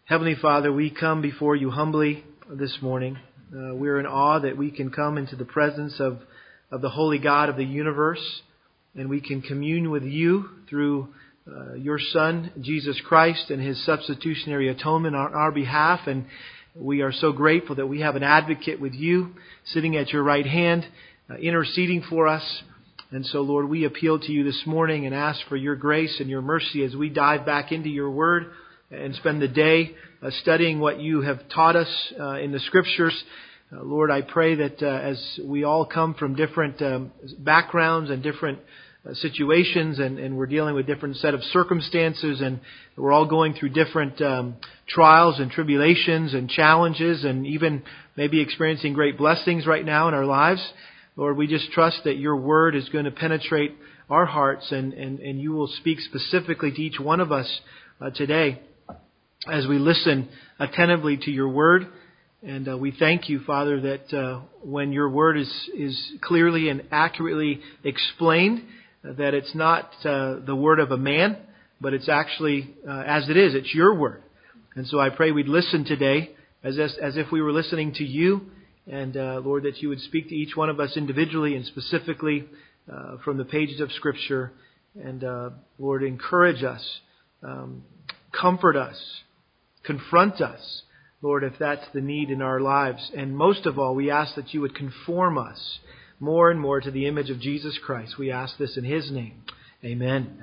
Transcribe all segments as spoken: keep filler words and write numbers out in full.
Heavenly Father, we come before you humbly this morning. Uh, we're in awe that we can come into the presence of, of the Holy God of the universe, and we can commune with you through uh, your Son, Jesus Christ, and His substitutionary atonement on our behalf. And we are so grateful that we have an advocate with you sitting at your right hand, uh, interceding for us. And so, Lord, we appeal to you this morning and ask for your grace and your mercy as we dive back into your word and spend the day uh, studying what you have taught us uh, in the Scriptures. Uh, Lord, I pray that uh, as we all come from different um, backgrounds and different uh, situations, and, and we're dealing with different set of circumstances, and we're all going through different um, trials and tribulations and challenges, and even maybe experiencing great blessings right now in our lives. Lord, we just trust that your word is going to penetrate our hearts, and, and, and you will speak specifically to each one of us uh, today as we listen attentively to your word. And uh, we thank you, Father, that uh, when your word is, is clearly and accurately explained, uh, that it's not uh, the word of a man, but it's actually uh, as it is. It's your word. And so I pray we'd listen today as, as, as if we were listening to you. And uh, Lord, that you would speak to each one of us individually and specifically uh, from the pages of Scripture. And uh, Lord, encourage us, um, comfort us, confront us, Lord, if that's the need in our lives. And most of all, we ask that you would conform us more and more to the image of Jesus Christ. We ask this in His name. Amen.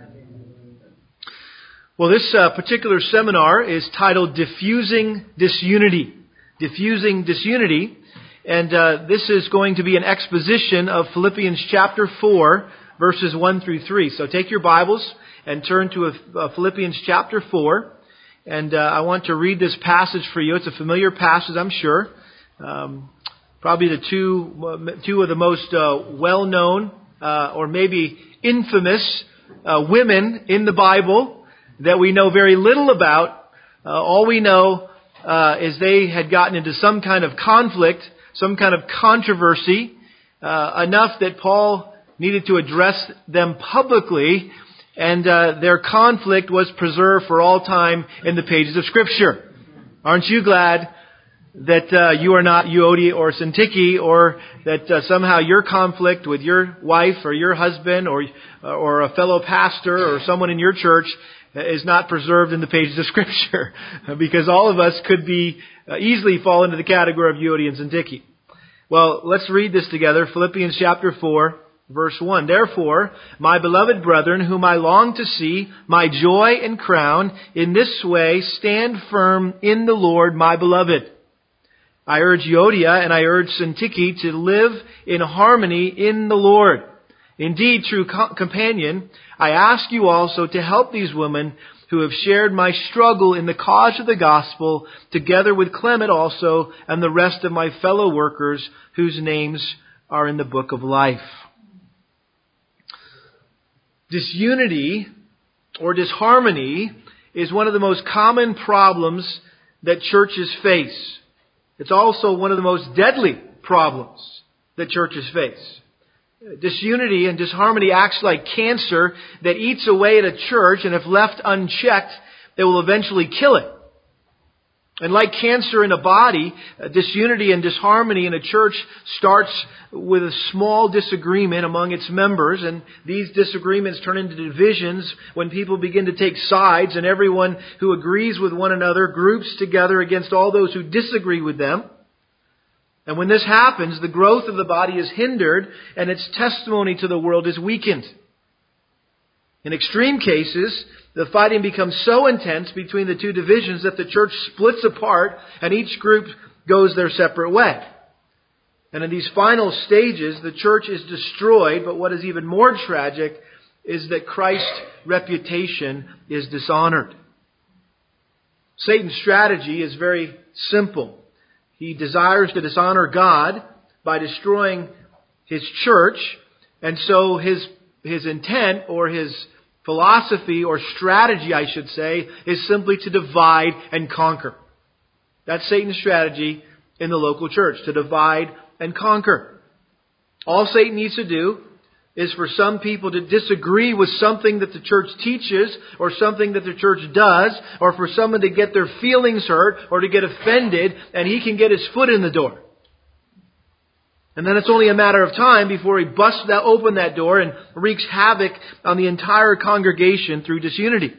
Well, this uh, particular seminar is titled Diffusing Disunity. Diffusing Disunity. And uh, this is going to be an exposition of Philippians chapter four, verses one through three. So take your Bibles and turn to a, a Philippians chapter four. And uh, I want to read this passage for you. It's a familiar passage, I'm sure. Um, probably the two two of the most uh, well-known uh, or maybe infamous uh, women in the Bible that we know very little about. Uh, all we know uh, is they had gotten into some kind of conflict, some kind of controversy, uh, enough that Paul needed to address them publicly. And uh, their conflict was preserved for all time in the pages of Scripture. Aren't you glad that uh, you are not Euodia or Syntyche, or that uh, somehow your conflict with your wife or your husband or or a fellow pastor or someone in your church is not preserved in the pages of Scripture? Because all of us could be uh, easily fall into the category of Euodia and Syntyche. Well, let's read this together. Philippians chapter four. Verse one, Therefore, my beloved brethren, whom I long to see, my joy and crown, in this way stand firm in the Lord, my beloved. I urge Euodia and I urge Syntyche to live in harmony in the Lord. Indeed, true co- companion, I ask you also to help these women who have shared my struggle in the cause of the gospel, together with Clement also and the rest of my fellow workers whose names are in the book of life. Disunity or disharmony is one of the most common problems that churches face. It's also one of the most deadly problems that churches face. Disunity and disharmony acts like cancer that eats away at a church, and if left unchecked, it will eventually kill it. And like cancer in a body, disunity and disharmony in a church starts with a small disagreement among its members, and these disagreements turn into divisions when people begin to take sides, and everyone who agrees with one another groups together against all those who disagree with them. And when this happens, the growth of the body is hindered, and its testimony to the world is weakened. In extreme cases, the fighting becomes so intense between the two divisions that the church splits apart and each group goes their separate way. And in these final stages, the church is destroyed, but what is even more tragic is that Christ's reputation is dishonored. Satan's strategy is very simple. He desires to dishonor God by destroying His church, and so his his intent or his philosophy or strategy, I should say, is simply to divide and conquer. That's Satan's strategy in the local church, to divide and conquer. All Satan needs to do is for some people to disagree with something that the church teaches or something that the church does, or for someone to get their feelings hurt or to get offended, and he can get his foot in the door. And then it's only a matter of time before he busts that, open that door and wreaks havoc on the entire congregation through disunity.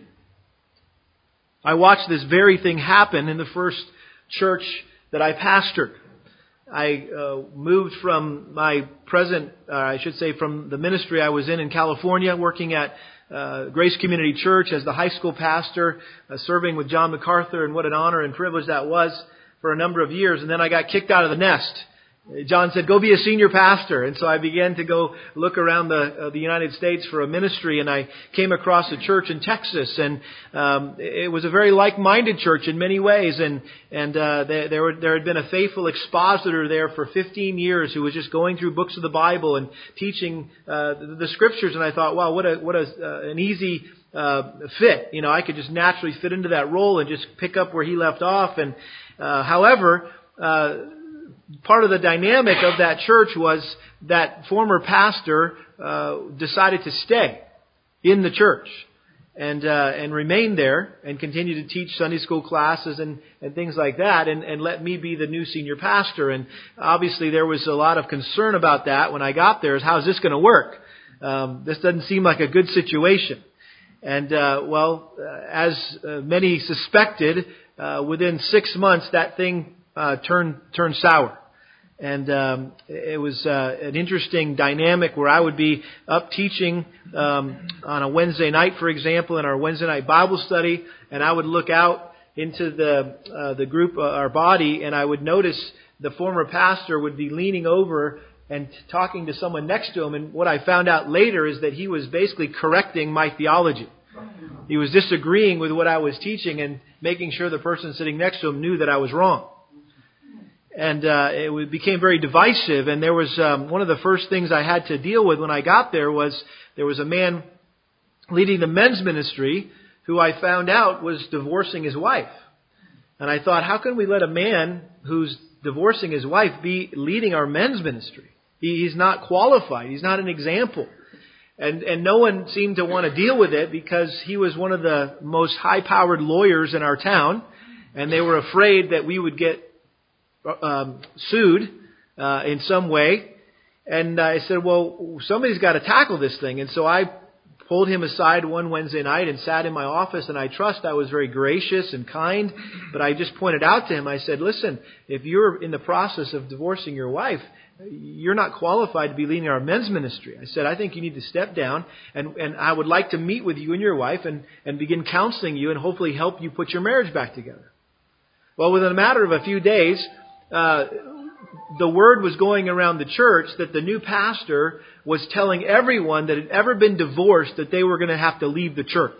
I watched this very thing happen in the first church that I pastored. I uh, moved from my present, uh, I should say from the ministry I was in in California, working at uh, Grace Community Church as the high school pastor, uh, serving with John MacArthur, and what an honor and privilege that was for a number of years. And then I got kicked out of the nest. John said, go be a senior pastor. And so I began to go look around the uh, the United States for a ministry, and I came across a church in Texas, and um, it was a very like-minded church in many ways, and and uh, there there, were, there had been a faithful expositor there for fifteen years who was just going through books of the Bible and teaching uh, the, the Scriptures, and I thought, wow, what a what a uh, an easy uh, fit. You know, I could just naturally fit into that role and just pick up where he left off. And uh, however, uh, part of the dynamic of that church was that former pastor uh, decided to stay in the church and uh, and remain there and continue to teach Sunday school classes and, and things like that, and, and let me be the new senior pastor. And obviously there was a lot of concern about that when I got there, is how is this going to work? Um, this doesn't seem like a good situation. And uh, well, uh, as uh, many suspected, uh, within six months that thing uh, turned turned sour. And um, it was uh, an interesting dynamic where I would be up teaching um, on a Wednesday night, for example, in our Wednesday night Bible study, and I would look out into the uh, the group, uh, our body, and I would notice the former pastor would be leaning over and talking to someone next to him. And what I found out later is that he was basically correcting my theology. He was disagreeing with what I was teaching and making sure the person sitting next to him knew that I was wrong. And uh, it became very divisive. And there was um, one of the first things I had to deal with when I got there was there was a man leading the men's ministry who I found out was divorcing his wife. And I thought, how can we let a man who's divorcing his wife be leading our men's ministry? He, he's not qualified. He's not an example. And and no one seemed to want to deal with it because he was one of the most high-powered lawyers in our town. And they were afraid that we would get Um, sued uh, in some way. And I said, well, somebody's got to tackle this thing. And so I pulled him aside one Wednesday night and sat in my office, and I trust I was very gracious and kind, but I just pointed out to him, I said, listen, if you're in the process of divorcing your wife, you're not qualified to be leading our men's ministry. I said, I think you need to step down, and, and I would like to meet with you and your wife and, and begin counseling you and hopefully help you put your marriage back together. Well, within a matter of a few days, Uh, the word was going around the church that the new pastor was telling everyone that had ever been divorced that they were going to have to leave the church.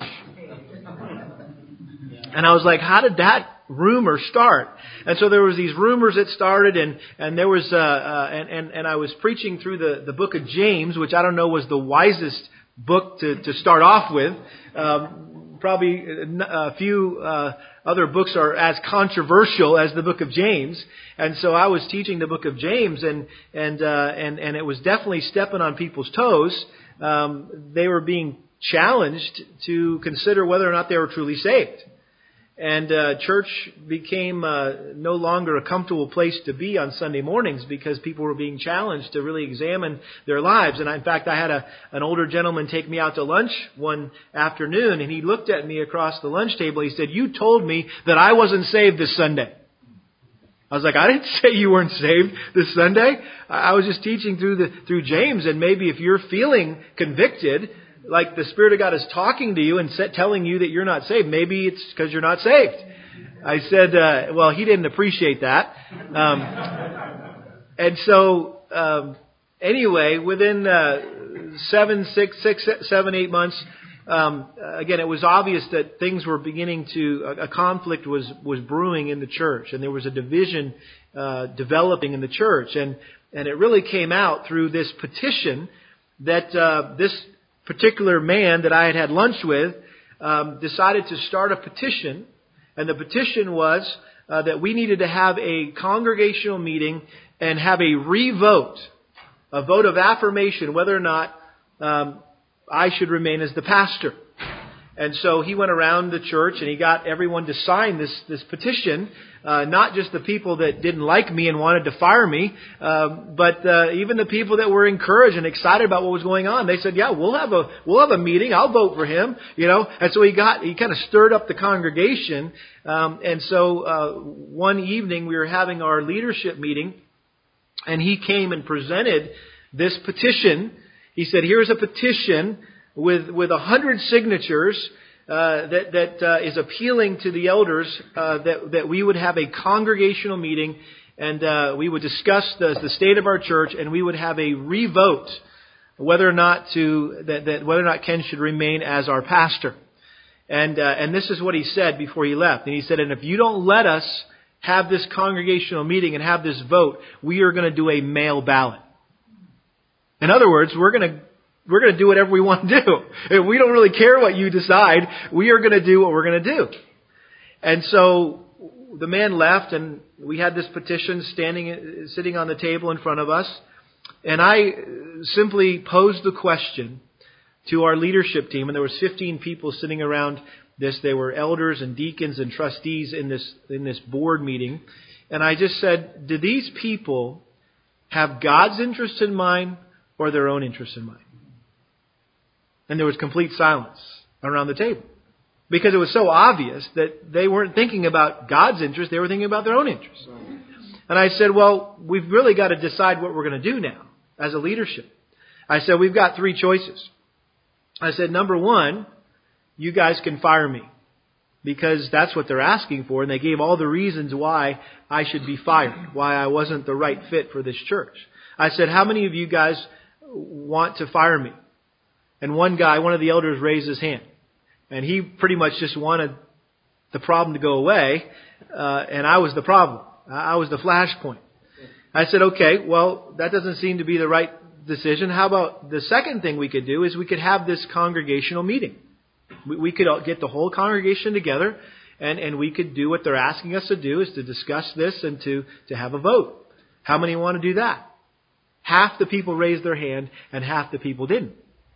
And I was like, how did that rumor start? And so there was these rumors that started, and and there was uh, uh, and and and I was preaching through the the book of James, which I don't know was the wisest book to to start off with. Um, probably a few uh, other books are as controversial as the book of James. And so I was teaching the book of James, and and uh, and and it was definitely stepping on people's toes. Um, they were being challenged to consider whether or not they were truly saved. And uh, church became uh, no longer a comfortable place to be on Sunday mornings because people were being challenged to really examine their lives. And I, in fact, I had a, an older gentleman take me out to lunch one afternoon, and he looked at me across the lunch table. He said, "You told me that I wasn't saved this Sunday." I was like, I didn't say you weren't saved this Sunday. I was just teaching through the through James, and maybe if you're feeling convicted, like the Spirit of God is talking to you and telling you that you're not saved, maybe it's because you're not saved. I said, uh, well, he didn't appreciate that. Um, and so, um, anyway, within uh, seven, six, six, seven, eight months, um, again, it was obvious that things were beginning to, a, a conflict was, was brewing in the church, and there was a division uh, developing in the church. And, and it really came out through this petition that uh, this particular man that I had had lunch with um, decided to start a petition, and the petition was uh, that we needed to have a congregational meeting and have a re-vote, a vote of affirmation, whether or not um, I should remain as the pastor. And so he went around the church and he got everyone to sign this this petition, uh, not just the people that didn't like me and wanted to fire me, um, but uh, even the people that were encouraged and excited about what was going on. They said, "Yeah, we'll have a we'll have a meeting. I'll vote for him." You know, and so he got he kind of stirred up the congregation. Um, and so uh, one evening we were having our leadership meeting, and he came and presented this petition. He said, "Here's a petition with with a hundred signatures uh, that that uh, is appealing to the elders uh, that that we would have a congregational meeting and uh, we would discuss the, the state of our church, and we would have a revote whether or not to that, that whether or not Ken should remain as our pastor." And uh, and this is what he said before he left. And he said, "And if you don't let us have this congregational meeting and have this vote, we are going to do a mail ballot." In other words, we're going to We're going to do whatever we want to do. We don't really care what you decide. We are going to do what we're going to do. And so the man left, and we had this petition standing, sitting on the table in front of us. And I simply posed the question to our leadership team. And there was fifteen people sitting around this. They were elders and deacons and trustees in this in this board meeting. And I just said, do these people have God's interest in mind or their own interest in mind? And there was complete silence around the table. Because it was so obvious that they weren't thinking about God's interest, they were thinking about their own interest. And I said, well, we've really got to decide what we're going to do now as a leadership. I said, we've got three choices. I said, number one, you guys can fire me. Because that's what they're asking for. And they gave all the reasons why I should be fired, why I wasn't the right fit for this church. I said, how many of you guys want to fire me? And one guy, one of the elders, raised his hand. And he pretty much just wanted the problem to go away. Uh, and I was the problem. I was the flashpoint. I said, okay, well, that doesn't seem to be the right decision. How about the second thing we could do is we could have this congregational meeting. We, we could get the whole congregation together, and, and we could do what they're asking us to do, is to discuss this and to, to have a vote. How many want to do that? Half the people raised their hand and half the people didn't.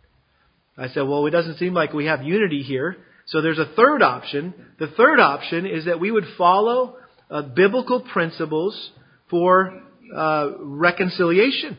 I said, well, it doesn't seem like we have unity here. So there's a third option. The third option is that we would follow uh, biblical principles for uh, reconciliation.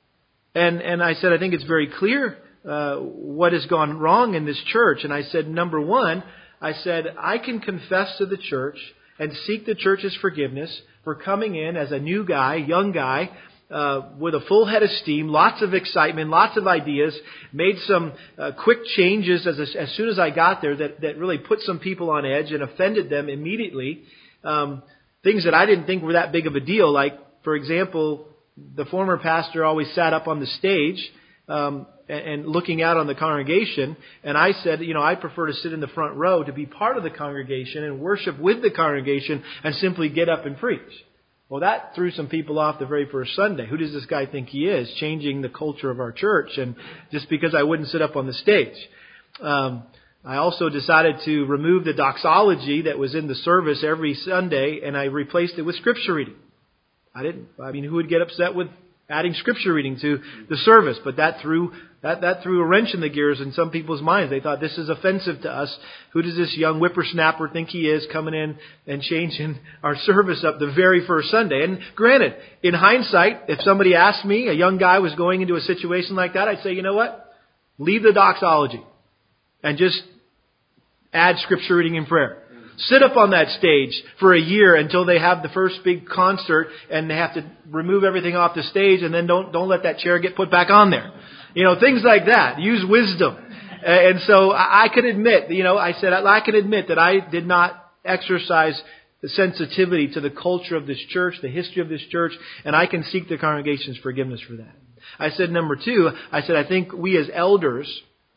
And and I said, I think it's very clear uh, what has gone wrong in this church. And I said, number one, I said, I can confess to the church and seek the church's forgiveness for coming in as a new guy, young guy, Uh, with a full head of steam, lots of excitement, lots of ideas, made some uh, quick changes as as soon as I got there that, that really put some people on edge and offended them immediately. Um, things that I didn't think were that big of a deal. Like, for example, the former pastor always sat up on the stage um, and, and looking out on the congregation. And I said, you know, I prefer to sit in the front row to be part of the congregation and worship with the congregation and simply get up and preach. Well, that threw some people off the very first Sunday. Who does this guy think he is, changing the culture of our church? And just because I wouldn't sit up on the stage. Um, I also decided to remove the doxology that was in the service every Sunday, and I replaced it with scripture reading. I didn't. I mean, who would get upset with adding scripture reading to the service? But that threw that that threw a wrench in the gears in some people's minds. They thought, this is offensive to us. Who does this young whippersnapper think he is, coming in and changing our service up the very first Sunday? And granted, in hindsight, if somebody asked me, a young guy was going into a situation like that, I'd say, you know what? Leave the doxology and just add scripture reading and prayer. Sit up on that stage for a year until they have the first big concert and they have to remove everything off the stage, and then don't don't let that chair get put back on there. You know, things like that. Use wisdom. And so I can admit, you know, I said, I can admit that I did not exercise the sensitivity to the culture of this church, the history of this church, and I can seek the congregation's forgiveness for that. I said, number two, I said, I think we as elders,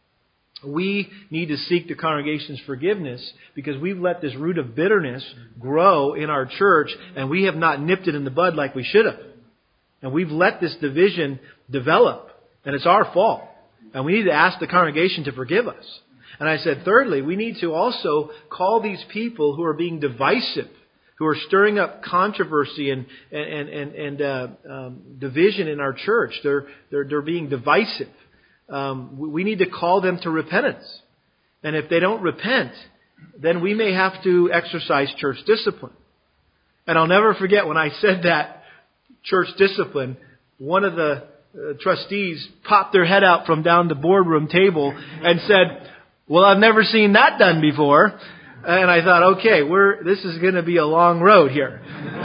we need to seek the congregation's forgiveness because we've let this root of bitterness grow in our church, and we have not nipped it in the bud like we should have. And we've let this division develop, and it's our fault. And we need to ask the congregation to forgive us. And I said, thirdly, we need to also call these people who are being divisive, who are stirring up controversy and and and, and uh, um, division in our church. They're they're they're being divisive. um, we need to call them to repentance. And if they don't repent, then we may have to exercise church discipline. And I'll never forget when I said that, church discipline, one of the uh, trustees popped their head out from down the boardroom table and said, "Well, I've never seen that done before." And I thought, okay, we're this is going to be a long road here.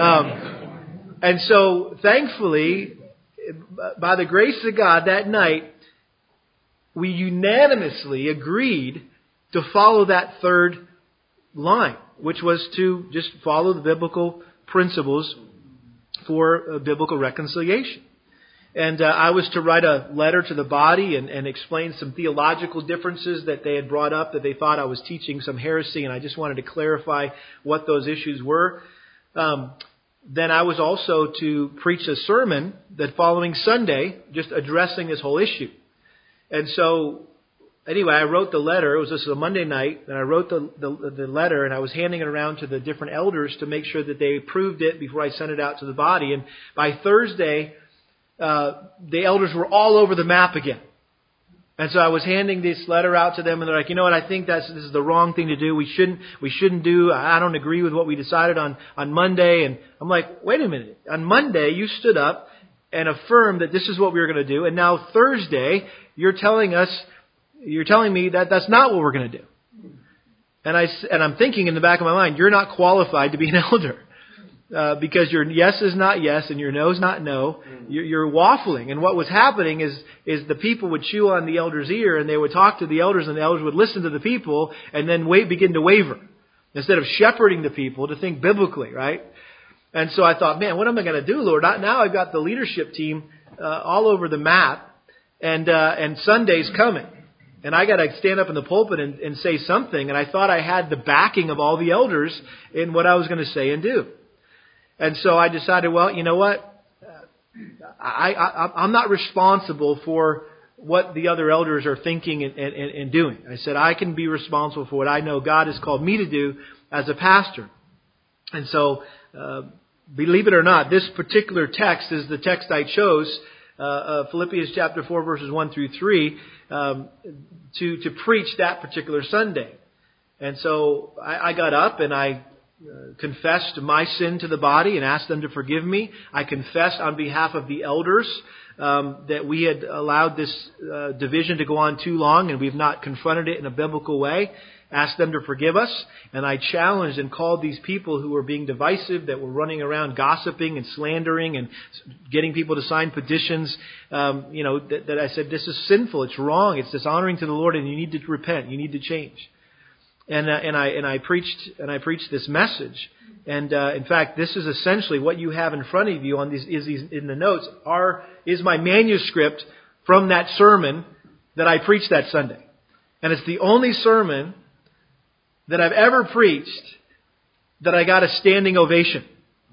Um, and so, thankfully, by the grace of God, that night, we unanimously agreed to follow that third line, which was to just follow the biblical principles for uh, biblical reconciliation. And uh, I was to write a letter to the body and, and explain some theological differences that they had brought up, that they thought I was teaching some heresy, and I just wanted to clarify what those issues were. Um, then I was also to preach a sermon that following Sunday, just addressing this whole issue. And so, anyway, I wrote the letter. It was just a Monday night, and I wrote the, the the letter, and I was handing it around to the different elders to make sure that they approved it before I sent it out to the body. And by Thursday, uh, the elders were all over the map again. And so I was handing this letter out to them, and they're like, "You know what? I think that's this is the wrong thing to do. We shouldn't we shouldn't do. I don't agree with what we decided on on Monday." And I'm like, "Wait a minute. On Monday, you stood up and affirmed that this is what we were going to do, and now Thursday, you're telling us." You're telling me that that's not what we're going to do. And, I, and I'm thinking in the back of my mind, you're not qualified to be an elder. Uh, because your yes is not yes and your no is not no. You're, you're waffling. And what was happening is, is the people would chew on the elder's ear and they would talk to the elders and the elders would listen to the people and then wait, begin to waver. Instead of shepherding the people to think biblically, right? And so I thought, man, what am I going to do, Lord? Now I've got the leadership team uh, all over the map and, uh, and Sunday's coming. And I got to stand up in the pulpit and, and say something. And I thought I had the backing of all the elders in what I was going to say and do. And so I decided, well, you know what? I, I, I'm not responsible for what the other elders are thinking and, and, and doing. I said, I can be responsible for what I know God has called me to do as a pastor. And so, uh, believe it or not, this particular text is the text I chose, uh, uh, Philippians chapter four, verses one through three. Um, to to preach that particular Sunday. And so I, I got up and I uh, confessed my sin to the body and asked them to forgive me. I confessed on behalf of the elders um, that we had allowed this uh, division to go on too long and we've not confronted it in a biblical way. Asked them to forgive us. And I challenged and called these people who were being divisive, that were running around gossiping and slandering and getting people to sign petitions. Um, you know, that, that I said, this is sinful. It's wrong. It's dishonoring to the Lord, and you need to repent. You need to change. And uh, and I and I preached and I preached this message. And uh, in fact, this is essentially what you have in front of you on these is these in the notes are is my manuscript from that sermon that I preached that Sunday. And it's the only sermon that I've ever preached that I got a standing ovation.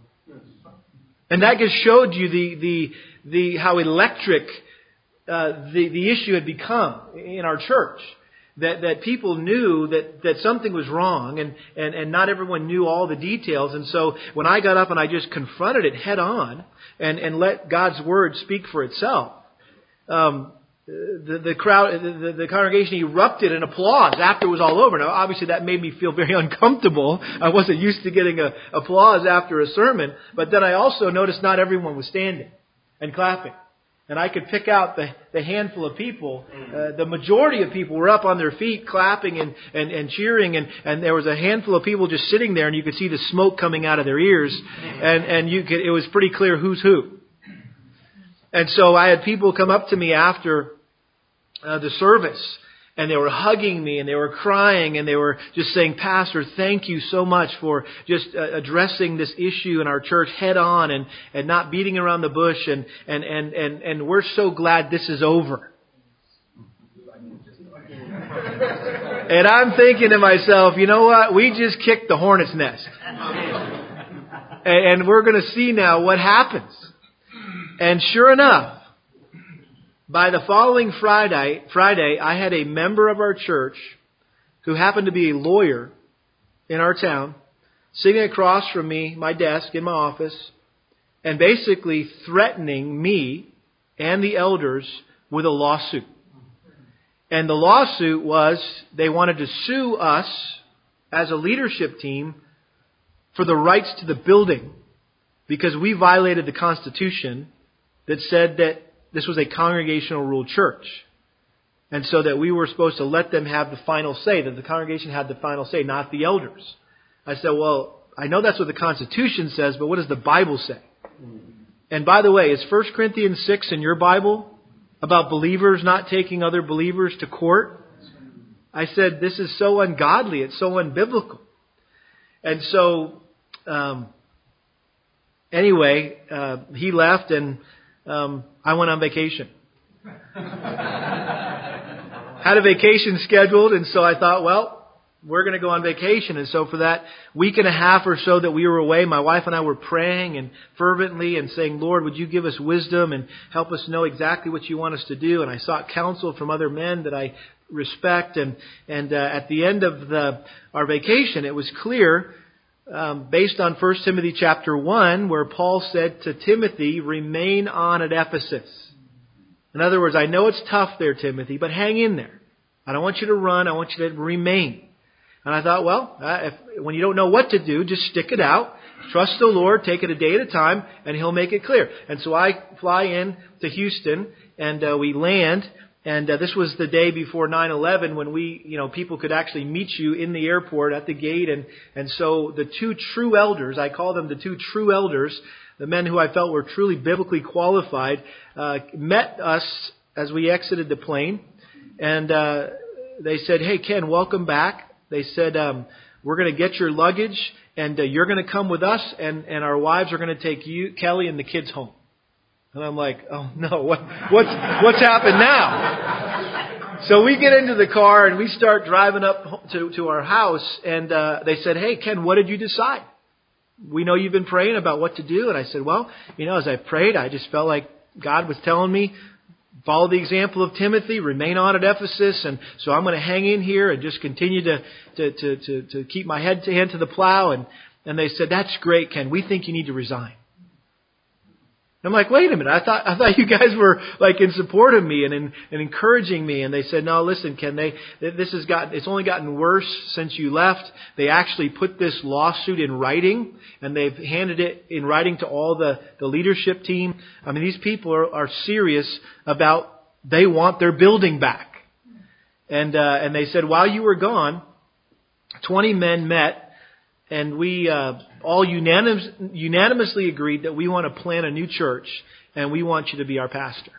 And that just showed you the the the how electric uh, the the issue had become in our church. That that people knew that, that something was wrong, and, and, and not everyone knew all the details. And so when I got up and I just confronted it head on and, and let God's word speak for itself, um, The, the crowd, the, the congregation erupted in applause after it was all over. Now, obviously, that made me feel very uncomfortable. I wasn't used to getting a, applause after a sermon. But then I also noticed not everyone was standing and clapping. And I could pick out the, the handful of people. Uh, the majority of people were up on their feet clapping and, and, and cheering. And, and there was a handful of people just sitting there, and you could see the smoke coming out of their ears. And, and you could, it was pretty clear who's who. And so I had people come up to me after uh, the service, and they were hugging me, and they were crying, and they were just saying, "Pastor, thank you so much for just uh, addressing this issue in our church head on, and, and not beating around the bush, and, and, and, and, and we're so glad this is over." And I'm thinking to myself, you know what? We just kicked the hornet's nest. And, and we're going to see now what happens. And sure enough, by the following Friday, Friday, I had a member of our church who happened to be a lawyer in our town sitting across from me, my desk in my office, and basically threatening me and the elders with a lawsuit. And the lawsuit was they wanted to sue us as a leadership team for the rights to the building because we violated the Constitution that said that this was a congregational ruled church. And so that we were supposed to let them have the final say, that the congregation had the final say, not the elders. I said, well, I know that's what the Constitution says, but what does the Bible say? And by the way, is First Corinthians six in your Bible about believers not taking other believers to court? I said, this is so ungodly. It's so unbiblical. And so, um, anyway, uh, he left and um, I went on vacation. Had a vacation scheduled, and so I thought, well, we're going to go on vacation. And so for that week and a half or so that we were away, my wife and I were praying and fervently and saying, Lord, would you give us wisdom and help us know exactly what you want us to do? And I sought counsel from other men that I respect. And, and uh, at the end of the, our vacation, it was clear, um, based on First Timothy chapter one, where Paul said to Timothy, remain on at Ephesus. In other words, I know it's tough there, Timothy, but hang in there. I don't want you to run. I want you to remain. And I thought, well, uh, if, when you don't know what to do, just stick it out. Trust the Lord. Take it a day at a time, and He'll make it clear. And so I fly in to Houston, and uh, we land. And uh, this was the day before nine eleven when we, you know, people could actually meet you in the airport at the gate. And, and so the two true elders, I call them the two true elders, the men who I felt were truly biblically qualified, uh, met us as we exited the plane. And uh, they said, hey, Ken, welcome back. They said, um, we're going to get your luggage and uh, you're going to come with us and, and our wives are going to take you, Kelly, and the kids home. And I'm like, oh no, what, what's, what's happened now? So we get into the car and we start driving up to, to our house and uh, they said, hey, Ken, what did you decide? We know you've been praying about what to do. And I said, well, you know, as I prayed, I just felt like God was telling me, follow the example of Timothy, remain on at Ephesus, and so I'm going to hang in here and just continue to to to to, to keep my head to hand to the plow. And, and they said, that's great, Ken. We think you need to resign. And I'm like, wait a minute. I thought I thought you guys were like in support of me and in, and encouraging me. And they said, no, listen, Ken. They this has gotten it's only gotten worse since you left. They actually put this lawsuit in writing, and they've handed it in writing to all the, the leadership team. I mean, these people are, are serious about they want their building back. And uh, and they said, while you were gone, twenty men met. And we uh, all unanimous, unanimously agreed that we want to plant a new church and we want you to be our pastor.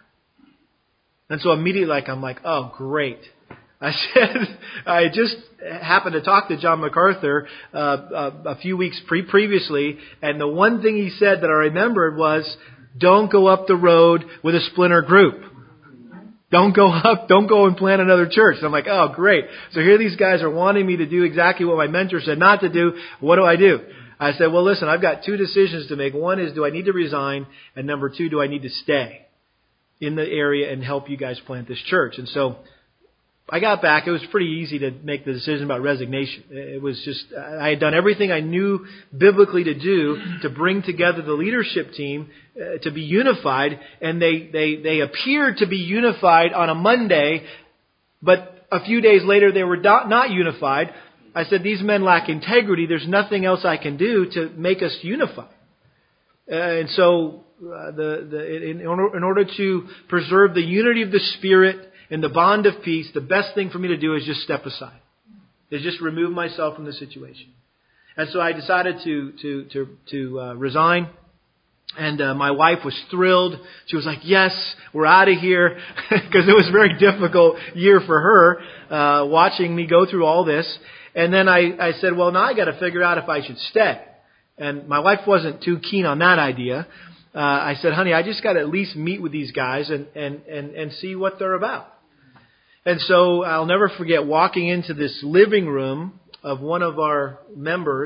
And so immediately like I'm like, oh, great. I said, I just happened to talk to John MacArthur uh, a, a few weeks pre- previously. And the one thing he said that I remembered was, don't go up the road with a splinter group. Don't go up, don't go and plant another church. And I'm like, oh, great. So here these guys are wanting me to do exactly what my mentor said not to do. What do I do? I said, well, listen, I've got two decisions to make. One is, do I need to resign? And number two, do I need to stay in the area and help you guys plant this church? And so I got back. It was pretty easy to make the decision about resignation. It was just, I had done everything I knew biblically to do to bring together the leadership team uh, to be unified. And they, they, they appeared to be unified on a Monday, but a few days later they were not, not unified. I said, these men lack integrity. There's nothing else I can do to make us unify. Uh, and so uh, the, the, in, in order to preserve the unity of the Spirit, in the bond of peace, the best thing for me to do is just step aside. Is just remove myself from the situation. And so I decided to to to to uh, resign. And uh, my wife was thrilled. She was like, yes, we're out of here. Because it was a very difficult year for her, uh, watching me go through all this. And then I, I said, well, now I got to figure out if I should stay. And my wife wasn't too keen on that idea. Uh, I said, honey, I just got to at least meet with these guys and, and, and, and see what they're about. And so I'll never forget walking into this living room of one of our members,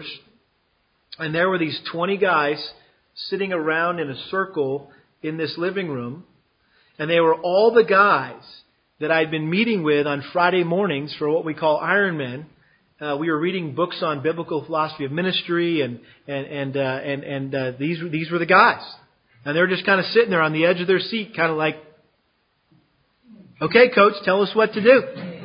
and there were these twenty guys sitting around in a circle in this living room, and they were all the guys that I'd been meeting with on Friday mornings for what we call Ironman. Uh, we were reading books on biblical philosophy of ministry, and and and uh, and, and uh, these these were the guys, and they were just kind of sitting there on the edge of their seat, kind of like, Okay, coach, tell us what to do.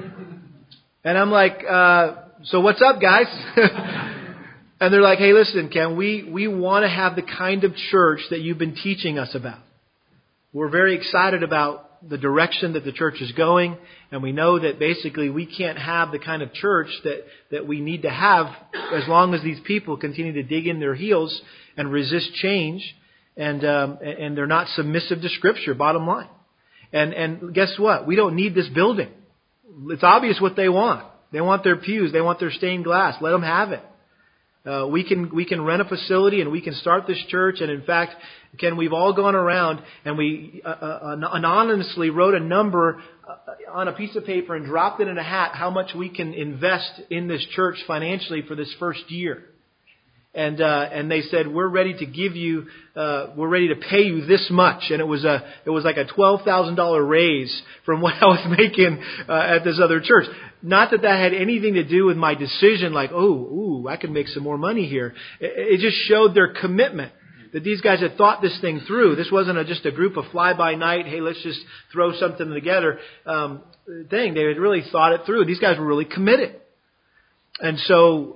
And I'm like, uh, so what's up, guys? And they're like, hey, listen, Ken, we, we want to have the kind of church that you've been teaching us about. We're very excited about the direction that the church is going, and we know that basically we can't have the kind of church that, that we need to have as long as these people continue to dig in their heels and resist change, and um, and they're not submissive to Scripture, bottom line. And and guess what? We don't need this building. It's obvious what they want. They want their pews. They want their stained glass. Let them have it. Uh, we can we can rent a facility and we can start this church. And in fact, Ken, we've all gone around and we uh, uh, anonymously wrote a number uh, on a piece of paper and dropped it in a hat how much we can invest in this church financially for this first year. And uh, and they said, we're ready to give you, uh, we're ready to pay you this much. And it was a it was like a twelve thousand dollars raise from what I was making uh, at this other church. Not that that had anything to do with my decision, like, oh, ooh, I can make some more money here. It, it just showed their commitment, that these guys had thought this thing through. This wasn't a, just a group of fly-by-night, hey, let's just throw something together um, thing. They had really thought it through. These guys were really committed. And so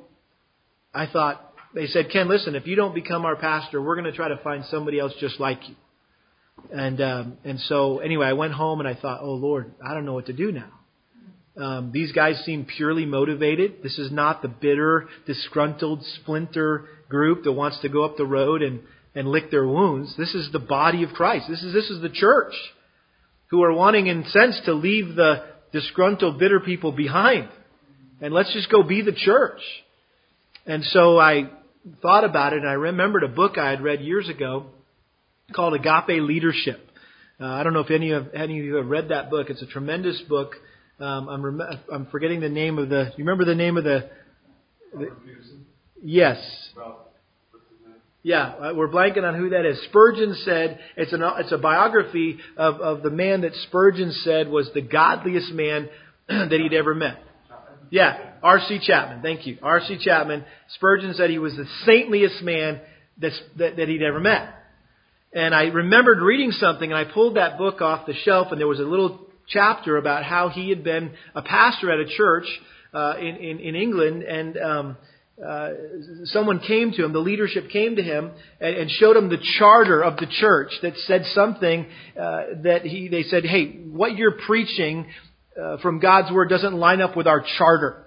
I thought, they said, Ken, listen, if you don't become our pastor, we're going to try to find somebody else just like you. And um, and so anyway, I went home and I thought, oh, Lord, I don't know what to do now. Um, these guys seem purely motivated. This is not the bitter, disgruntled, splinter group that wants to go up the road and, and lick their wounds. This is the body of Christ. This is this is the church who are wanting, in a sense, to leave the disgruntled, bitter people behind. And let's just go be the church. And so I thought about it, and I remembered a book I had read years ago called Agape Leadership. Uh, I don't know if any of any of you have read that book. It's a tremendous book. Um, I'm rem- I'm forgetting the name of the. You remember the name of the? the yes. Yeah, we're blanking on who that is. Spurgeon said it's an it's a biography of of the man that Spurgeon said was the godliest man that he'd ever met. Yeah, R C Chapman. Thank you, R C Chapman. Spurgeon said he was the saintliest man that's, that that he'd ever met. And I remembered reading something, and I pulled that book off the shelf, and there was a little chapter about how he had been a pastor at a church uh, in, in in England, and um, uh, someone came to him, the leadership came to him, and, and showed him the charter of the church that said something uh, that he they said, hey, what you're preaching uh, from God's Word doesn't line up with our charter.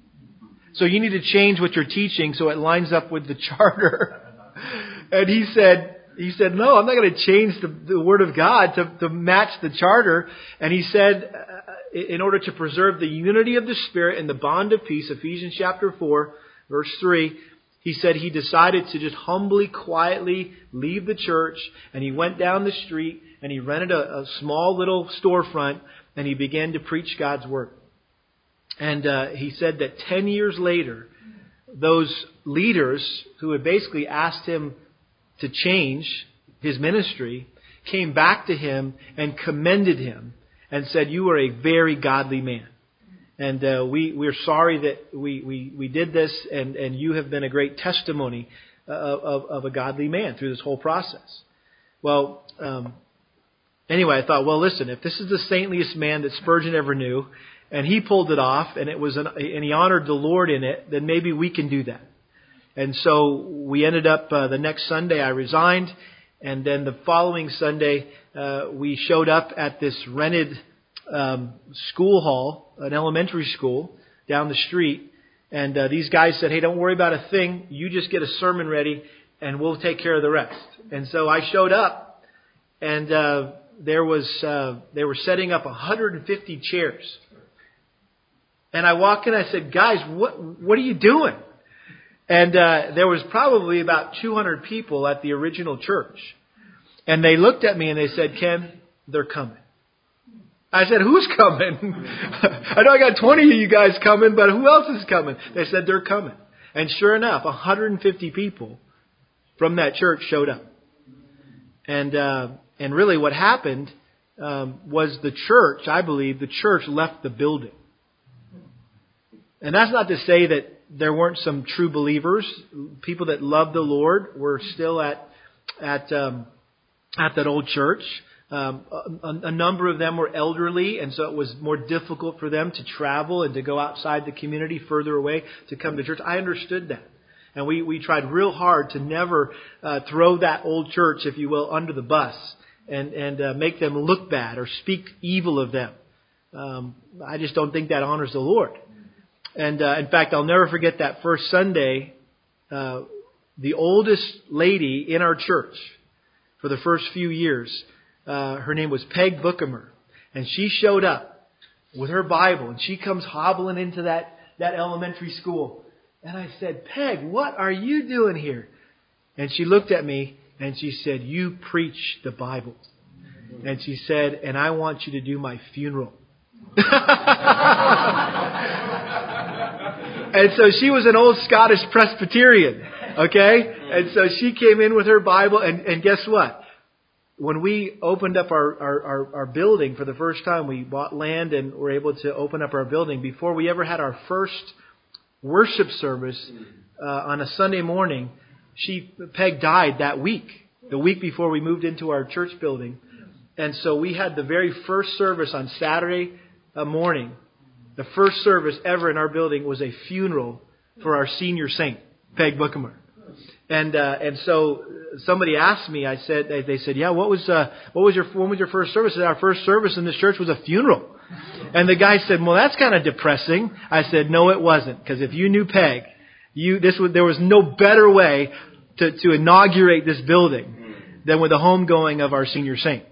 So you need to change what you're teaching so it lines up with the charter. And he said, He said, no, I'm not going to change the, the Word of God to, to match the charter. And he said, uh, in order to preserve the unity of the Spirit and the bond of peace, Ephesians chapter four, verse three, he said he decided to just humbly, quietly leave the church. And he went down the street and he rented a, a small little storefront and he began to preach God's Word. And uh, he said that ten years later, those leaders who had basically asked him to change his ministry came back to him and commended him and said, you are a very godly man. And uh, we, we're sorry that we, we, we did this, and, and you have been a great testimony uh, of, of a godly man through this whole process. Well, um, anyway, I thought, well, listen, if this is the saintliest man that Spurgeon ever knew, and he pulled it off, and it was an, and he honored the Lord in it, then maybe we can do that. And so we ended up, uh, the next Sunday I resigned, and then the following Sunday uh, we showed up at this rented um, school hall, an elementary school down the street, and uh, these guys said, hey, don't worry about a thing, you just get a sermon ready and we'll take care of the rest. And so I showed up, and uh, there was uh, they were setting up one hundred fifty chairs. And I walked in and I said, guys, what what are you doing? And uh, there was probably about two hundred people at the original church. And they looked at me and they said, Ken, they're coming. I said, who's coming? I know I got twenty of you guys coming, but who else is coming? They said, they're coming. And sure enough, one hundred fifty people from that church showed up. And uh, and really what happened um, was the church, I believe, the church left the building. And that's not to say that there weren't some true believers, people that loved the Lord were still at at um, at that old church. Um, a, a number of them were elderly, and so it was more difficult for them to travel and to go outside the community further away to come to church. I understood that. And we, we tried real hard to never uh, throw that old church, if you will, under the bus and, and uh, make them look bad or speak evil of them. Um, I just don't think that honors the Lord. And uh, in fact, I'll never forget that first Sunday, uh, the oldest lady in our church for the first few years, uh, her name was Peg Bookamer. And she showed up with her Bible, and she comes hobbling into that, that elementary school. And I said, Peg, what are you doing here? And she looked at me and she said, you preach the Bible. And she said, and I want you to do my funeral. And so she was an old Scottish Presbyterian. Okay? And so she came in with her Bible, and, and guess what? When we opened up our, our, our, our building for the first time, we bought land and were able to open up our building. Before we ever had our first worship service uh, on a Sunday morning, she Peg died that week, the week before we moved into our church building. And so we had the very first service on Saturday morning. The first service ever in our building was a funeral for our senior saint, Peg Bookamer. And uh, and so somebody asked me, I said, they, they said, yeah, what was uh, what was your when was your first service? I said, our first service in this church was a funeral. And the guy said, well, that's kind of depressing. I said, no, it wasn't, because if you knew Peg, you this was there was no better way to, to inaugurate this building than with the homegoing of our senior saint.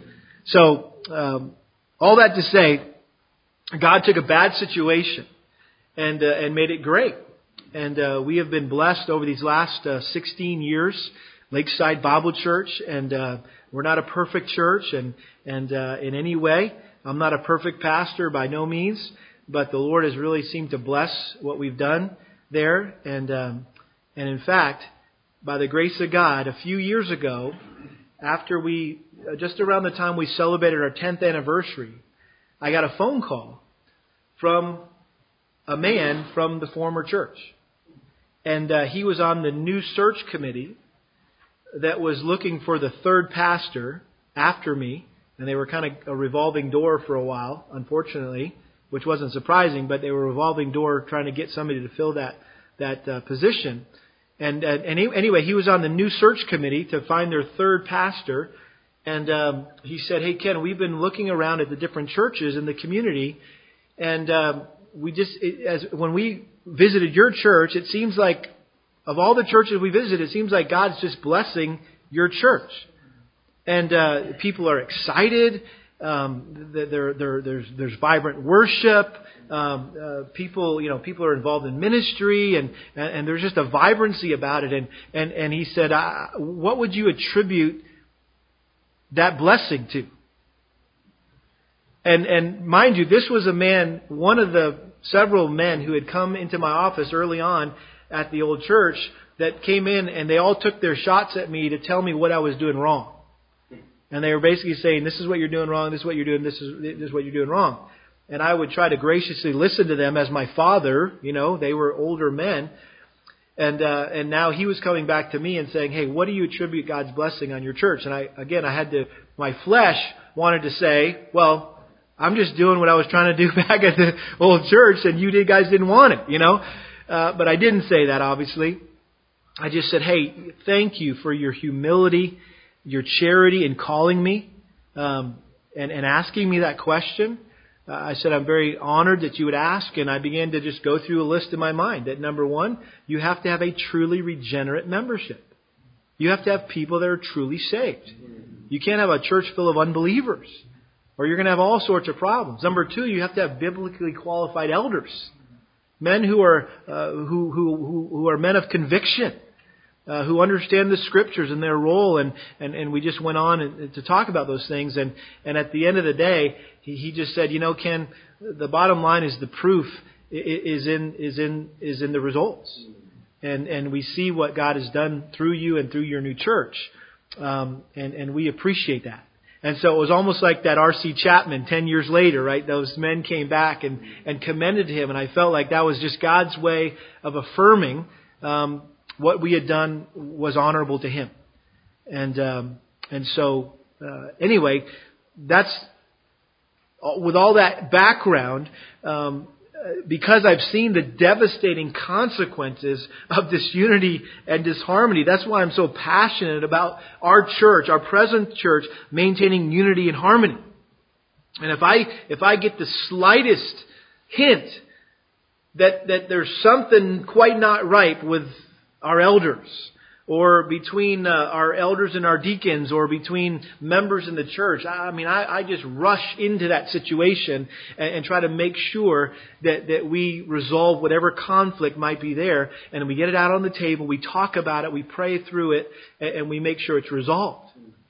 So um, all that to say, God took a bad situation and uh, and made it great. And uh, we have been blessed over these last uh, sixteen years, Lakeside Bible Church, and uh, we're not a perfect church, and and uh, in any way, I'm not a perfect pastor by no means, but the Lord has really seemed to bless what we've done there, and um, and in fact, by the grace of God, a few years ago, after we uh, just around the time we celebrated our tenth anniversary, I got a phone call from a man from the former church. And uh, he was on the new search committee that was looking for the third pastor after me. And they were kind of a revolving door for a while, unfortunately, which wasn't surprising, but they were a revolving door trying to get somebody to fill that that uh, position. And, uh, and he, anyway, he was on the new search committee to find their third pastor. And um, he said, hey, Ken, we've been looking around at the different churches in the community, and um, we just, it, as when we visited your church, it seems like, of all the churches we visited, it seems like God's just blessing your church. And uh, people are excited. Um, there, there, there's, there's vibrant worship. Um, uh, people, you know, people are involved in ministry, and, and, and there's just a vibrancy about it. And, and, and he said, uh, what would you attribute that blessing to? And and mind you, this was a man, one of the several men who had come into my office early on at the old church that came in, and they all took their shots at me to tell me what I was doing wrong. And they were basically saying, this is what you're doing wrong, this is what you're doing, this is this is what you're doing wrong. And I would try to graciously listen to them as my father. You know, they were older men. And uh, and now he was coming back to me and saying, hey, what do you attribute God's blessing on your church? And I again, I had to, my flesh wanted to say, well, I'm just doing what I was trying to do back at the old church, and you guys didn't want it, you know. Uh, but I didn't say that, obviously. I just said, hey, thank you for your humility, your charity in calling me um, and, and asking me that question. Uh, I said, I'm very honored that you would ask, and I began to just go through a list in my mind. That number one, you have to have a truly regenerate membership. You have to have people that are truly saved. You can't have a church full of unbelievers, or you're going to have all sorts of problems. Number two, you have to have biblically qualified elders, men who are uh, who, who who are men of conviction, uh, who understand the Scriptures and their role. And, and, and we just went on and, to talk about those things. And, and at the end of the day, he, he just said, you know, Ken, the bottom line is the proof is in is in is in the results, and and we see what God has done through you and through your new church, um, and and we appreciate that. And so it was almost like that R C Chapman ten years later, right? Those men came back and, and commended him. And I felt like that was just God's way of affirming um, what we had done was honorable to Him. And um, and so uh, anyway, that's with all that background. Um, Because I've seen the devastating consequences of disunity and disharmony, that's why I'm so passionate about our church, our present church, maintaining unity and harmony. And if I if I get the slightest hint that that there's something quite not right with our elders, or between uh, our elders and our deacons, or between members in the church, I mean, I, I just rush into that situation and, and try to make sure that, that we resolve whatever conflict might be there, and we get it out on the table, we talk about it, we pray through it, and, and we make sure it's resolved.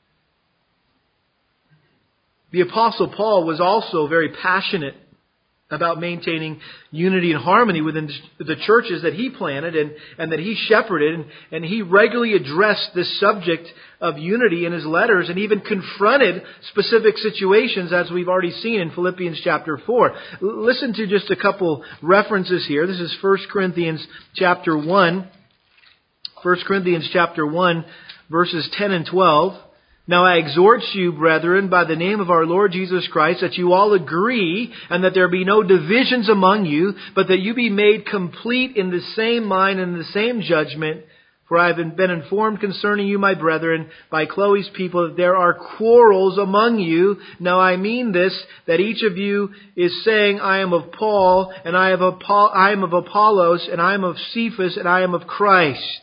The Apostle Paul was also very passionate about maintaining unity and harmony within the churches that he planted and, and that he shepherded. And, and he regularly addressed this subject of unity in his letters and even confronted specific situations, as we've already seen in Philippians chapter four. Listen to just a couple references here. This is First Corinthians chapter one. First Corinthians chapter one, verses ten and twelve. Now I exhort you, brethren, by the name of our Lord Jesus Christ, that you all agree, and that there be no divisions among you, but that you be made complete in the same mind and the same judgment. For I have been informed concerning you, my brethren, by Chloe's people, that there are quarrels among you. Now I mean this, that each of you is saying, I am of Paul, and I, have Apoll- I am of Apollos, and I am of Cephas, and I am of Christ.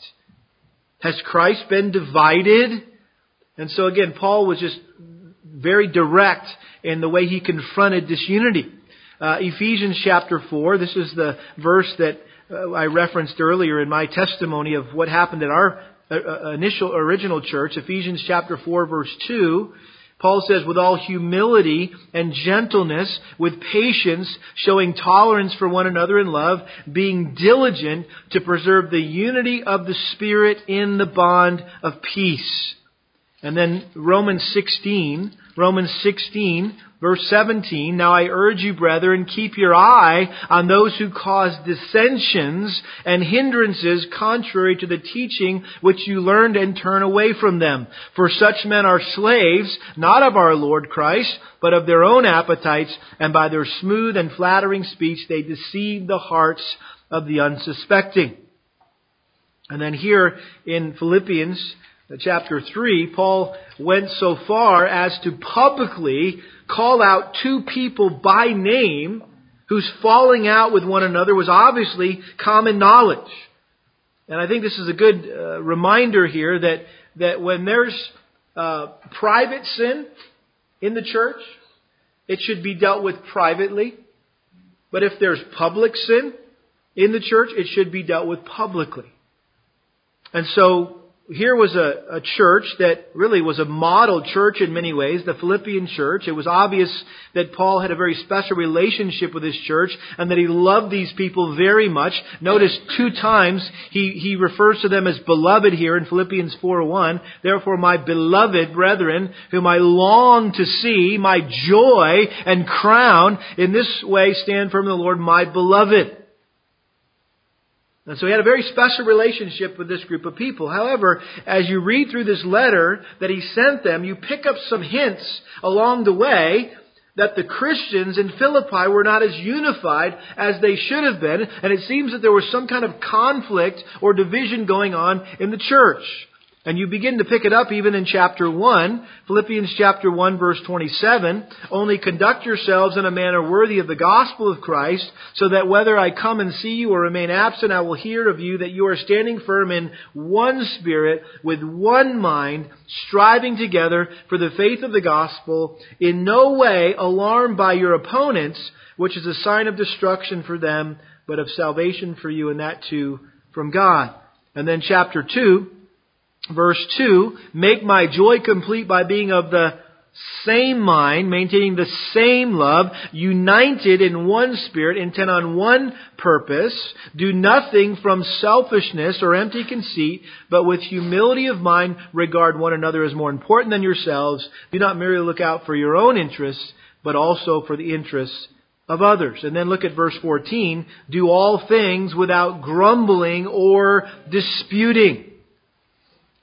Has Christ been divided? And so again, Paul was just very direct in the way he confronted disunity. Uh, Ephesians chapter four, this is the verse that uh, I referenced earlier in my testimony of what happened at our uh, initial, original church. Ephesians chapter four, verse two, Paul says, with all humility and gentleness, with patience, showing tolerance for one another in love, being diligent to preserve the unity of the Spirit in the bond of peace. And then Romans sixteen, Romans sixteen, verse seventeen, now I urge you, brethren, keep your eye on those who cause dissensions and hindrances contrary to the teaching which you learned, and turn away from them. For such men are slaves, not of our Lord Christ, but of their own appetites, and by their smooth and flattering speech they deceive the hearts of the unsuspecting. And then here in Philippians chapter three, Paul went so far as to publicly call out two people by name whose falling out with one another was obviously common knowledge. And I think this is a good uh, reminder here that, that when there's uh, private sin in the church, it should be dealt with privately. But if there's public sin in the church, it should be dealt with publicly. And so here was a, a church that really was a model church in many ways, the Philippian church. It was obvious that Paul had a very special relationship with this church and that he loved these people very much. Notice two times he, he refers to them as beloved here in Philippians four one. Therefore, my beloved brethren, whom I long to see, my joy and crown, in this way stand firm in the Lord, my beloved. And so he had a very special relationship with this group of people. However, as you read through this letter that he sent them, you pick up some hints along the way that the Christians in Philippi were not as unified as they should have been. And it seems that there was some kind of conflict or division going on in the church. And you begin to pick it up even in chapter one, Philippians chapter one, verse twenty-seven. Only conduct yourselves in a manner worthy of the gospel of Christ, so that whether I come and see you or remain absent, I will hear of you that you are standing firm in one spirit, with one mind, striving together for the faith of the gospel, in no way alarmed by your opponents, which is a sign of destruction for them, but of salvation for you, and that too from God. And then chapter two, verse two, make my joy complete by being of the same mind, maintaining the same love, united in one spirit, intent on one purpose. Do nothing from selfishness or empty conceit, but with humility of mind regard one another as more important than yourselves. Do not merely look out for your own interests, but also for the interests of others. And then look at verse fourteen. Do all things without grumbling or disputing.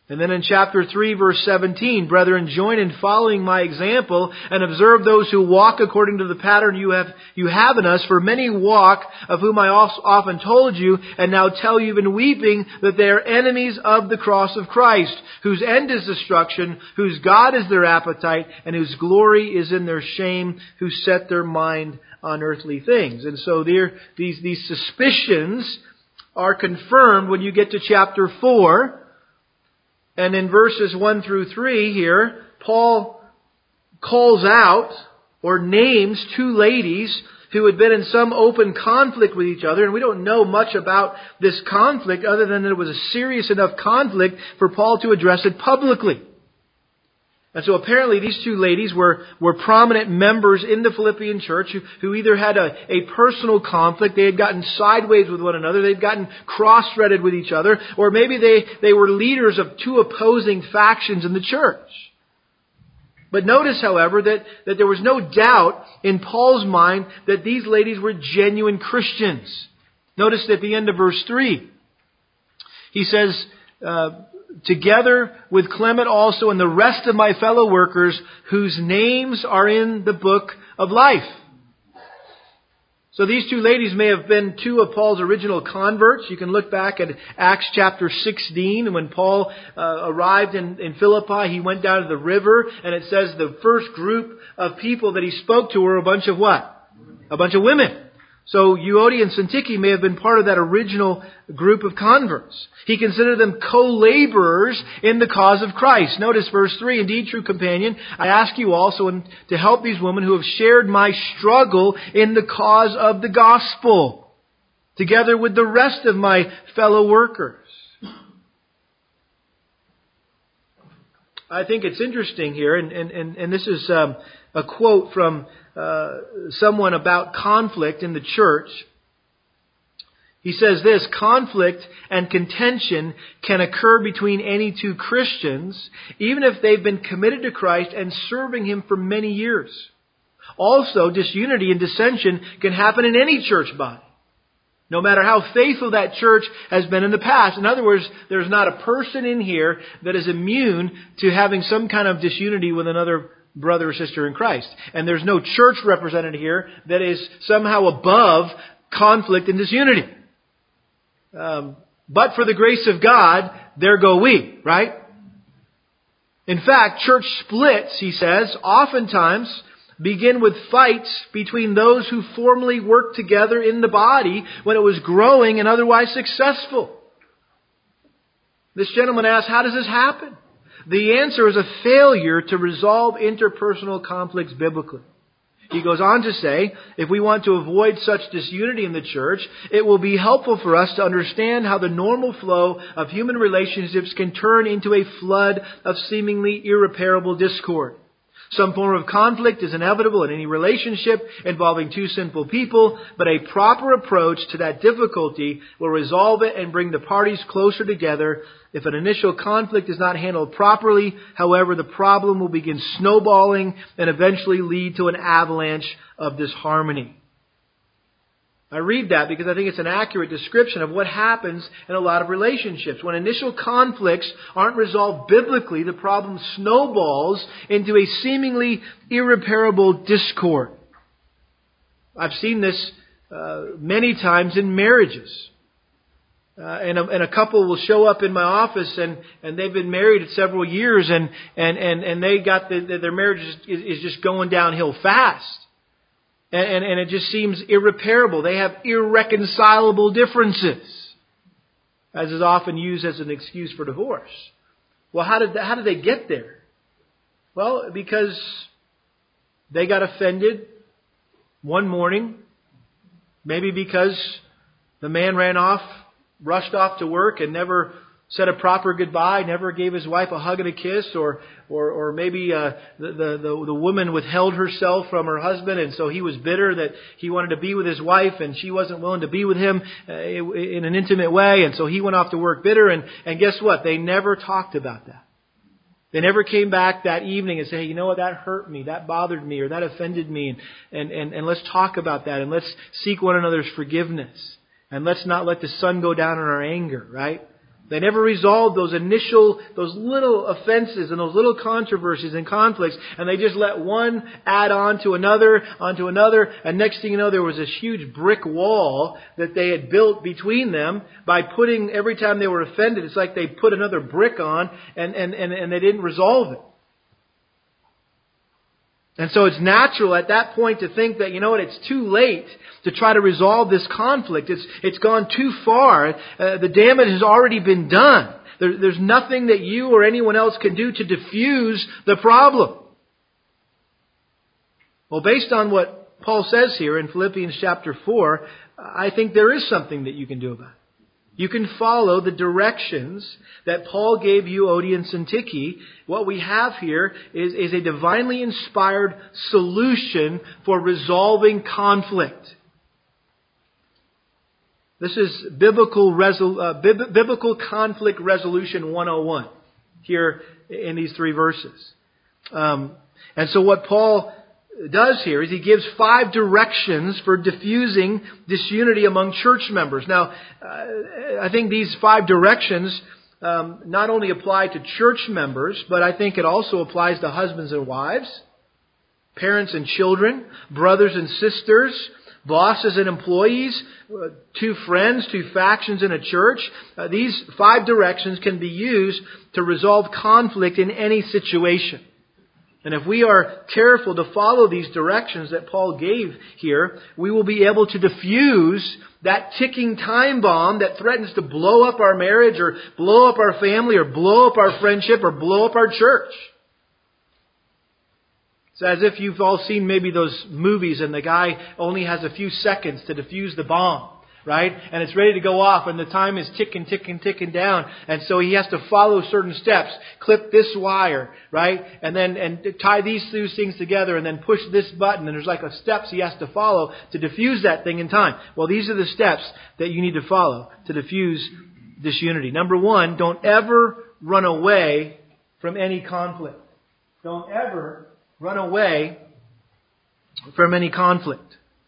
And then in chapter three, verse seventeen, brethren, join in following my example and observe those who walk according to the pattern you have, you have in us. For many walk, of whom I also often told you, and now tell you even weeping, that they are enemies of the cross of Christ, whose end is destruction, whose God is their appetite, and whose glory is in their shame, who set their mind on earthly things. And so there, these, these suspicions are confirmed when you get to chapter four. And in verses one through three here, Paul calls out or names two ladies who had been in some open conflict with each other. And we don't know much about this conflict other than that it was a serious enough conflict for Paul to address it publicly. And so apparently these two ladies were, were prominent members in the Philippian church who, who either had a, a personal conflict, they had gotten sideways with one another, they'd gotten cross-threaded with each other, or maybe they, they were leaders of two opposing factions in the church. But notice, however, that, that there was no doubt in Paul's mind that these ladies were genuine Christians. Notice at the end of verse three, he says, uh, together with Clement also and the rest of my fellow workers whose names are in the book of life. So these two ladies may have been two of Paul's original converts. You can look back at Acts chapter sixteen. And when Paul uh, arrived in, in Philippi, he went down to the river. And it says the first group of people that he spoke to were a bunch of what? A bunch of women. So Euodia and Syntyche may have been part of that original group of converts. He considered them co-laborers in the cause of Christ. Notice verse three, indeed, true companion, I ask you also to help these women who have shared my struggle in the cause of the gospel, together with the rest of my fellow workers. I think it's interesting here, and, and, and, and this is um, a quote from uh, someone about conflict in the church. He says this, conflict and contention can occur between any two Christians, even if they've been committed to Christ and serving Him for many years. Also, disunity and dissension can happen in any church body, no matter how faithful that church has been in the past. In other words, there's not a person in here that is immune to having some kind of disunity with another brother or sister in Christ. And there's no church represented here that is somehow above conflict and disunity. Um, but for the grace of God, there go we, right? In fact, church splits, he says, oftentimes begin with fights between those who formerly worked together in the body when it was growing and otherwise successful. This gentleman asks, how does this happen? The answer is a failure to resolve interpersonal conflicts biblically. He goes on to say, if we want to avoid such disunity in the church, it will be helpful for us to understand how the normal flow of human relationships can turn into a flood of seemingly irreparable discord. Some form of conflict is inevitable in any relationship involving two sinful people, but a proper approach to that difficulty will resolve it and bring the parties closer together. If an initial conflict is not handled properly, however, the problem will begin snowballing and eventually lead to an avalanche of disharmony. I read that because I think it's an accurate description of what happens in a lot of relationships. When initial conflicts aren't resolved biblically, the problem snowballs into a seemingly irreparable discord. I've seen this uh, many times in marriages. Uh, and, a, and a couple will show up in my office and, and they've been married several years and, and, and, and they got the, their marriage is, is just going downhill fast. And, and, and it just seems irreparable. They have irreconcilable differences, as is often used as an excuse for divorce. Well, how did, how did they get there? Well, because they got offended one morning, maybe because the man ran off, rushed off to work and never said a proper goodbye, never gave his wife a hug and a kiss, or or, or maybe uh, the, the, the, the woman withheld herself from her husband, and so he was bitter that he wanted to be with his wife and she wasn't willing to be with him uh, in an intimate way, and so he went off to work bitter, and, and guess what? They never talked about that. They never came back that evening and said, hey, you know what, that hurt me, that bothered me, or that offended me, and, and, and, and let's talk about that, and let's seek one another's forgiveness. And let's not let the sun go down in our anger, right? They never resolved those initial, those little offenses and those little controversies and conflicts. And they just let one add on to another, onto another. And next thing you know, there was this huge brick wall that they had built between them by putting, every time they were offended, it's like they put another brick on and, and, and, and they didn't resolve it. And so it's natural at that point to think that, you know what, it's too late to try to resolve this conflict. It's it's gone too far. Uh, the damage has already been done. There, there's nothing that you or anyone else can do to diffuse the problem. Well, based on what Paul says here in Philippians chapter four, I think there is something that you can do about it. You can follow the directions that Paul gave Euodia and Syntyche. What we have here is, is a divinely inspired solution for resolving conflict. This is biblical, resol- uh, bib- biblical conflict resolution one oh one here in these three verses. Um, and so what Paul does here is he gives five directions for diffusing disunity among church members. Now, uh, I think these five directions um, not only apply to church members, but I think it also applies to husbands and wives, parents and children, brothers and sisters, bosses and employees, uh, two friends, two factions in a church. Uh, these five directions can be used to resolve conflict in any situation. And if we are careful to follow these directions that Paul gave here, we will be able to diffuse that ticking time bomb that threatens to blow up our marriage or blow up our family or blow up our friendship or blow up our church. It's as if you've all seen maybe those movies and the guy only has a few seconds to defuse the bomb. Right? And it's ready to go off and the time is ticking, ticking, ticking down. And so he has to follow certain steps. Clip this wire, right? And then and tie these two things together and then push this button. And there's like a steps he has to follow to diffuse that thing in time. Well, these are the steps that you need to follow to diffuse disunity. Number one, don't ever run away from any conflict. Don't ever run away from any conflict.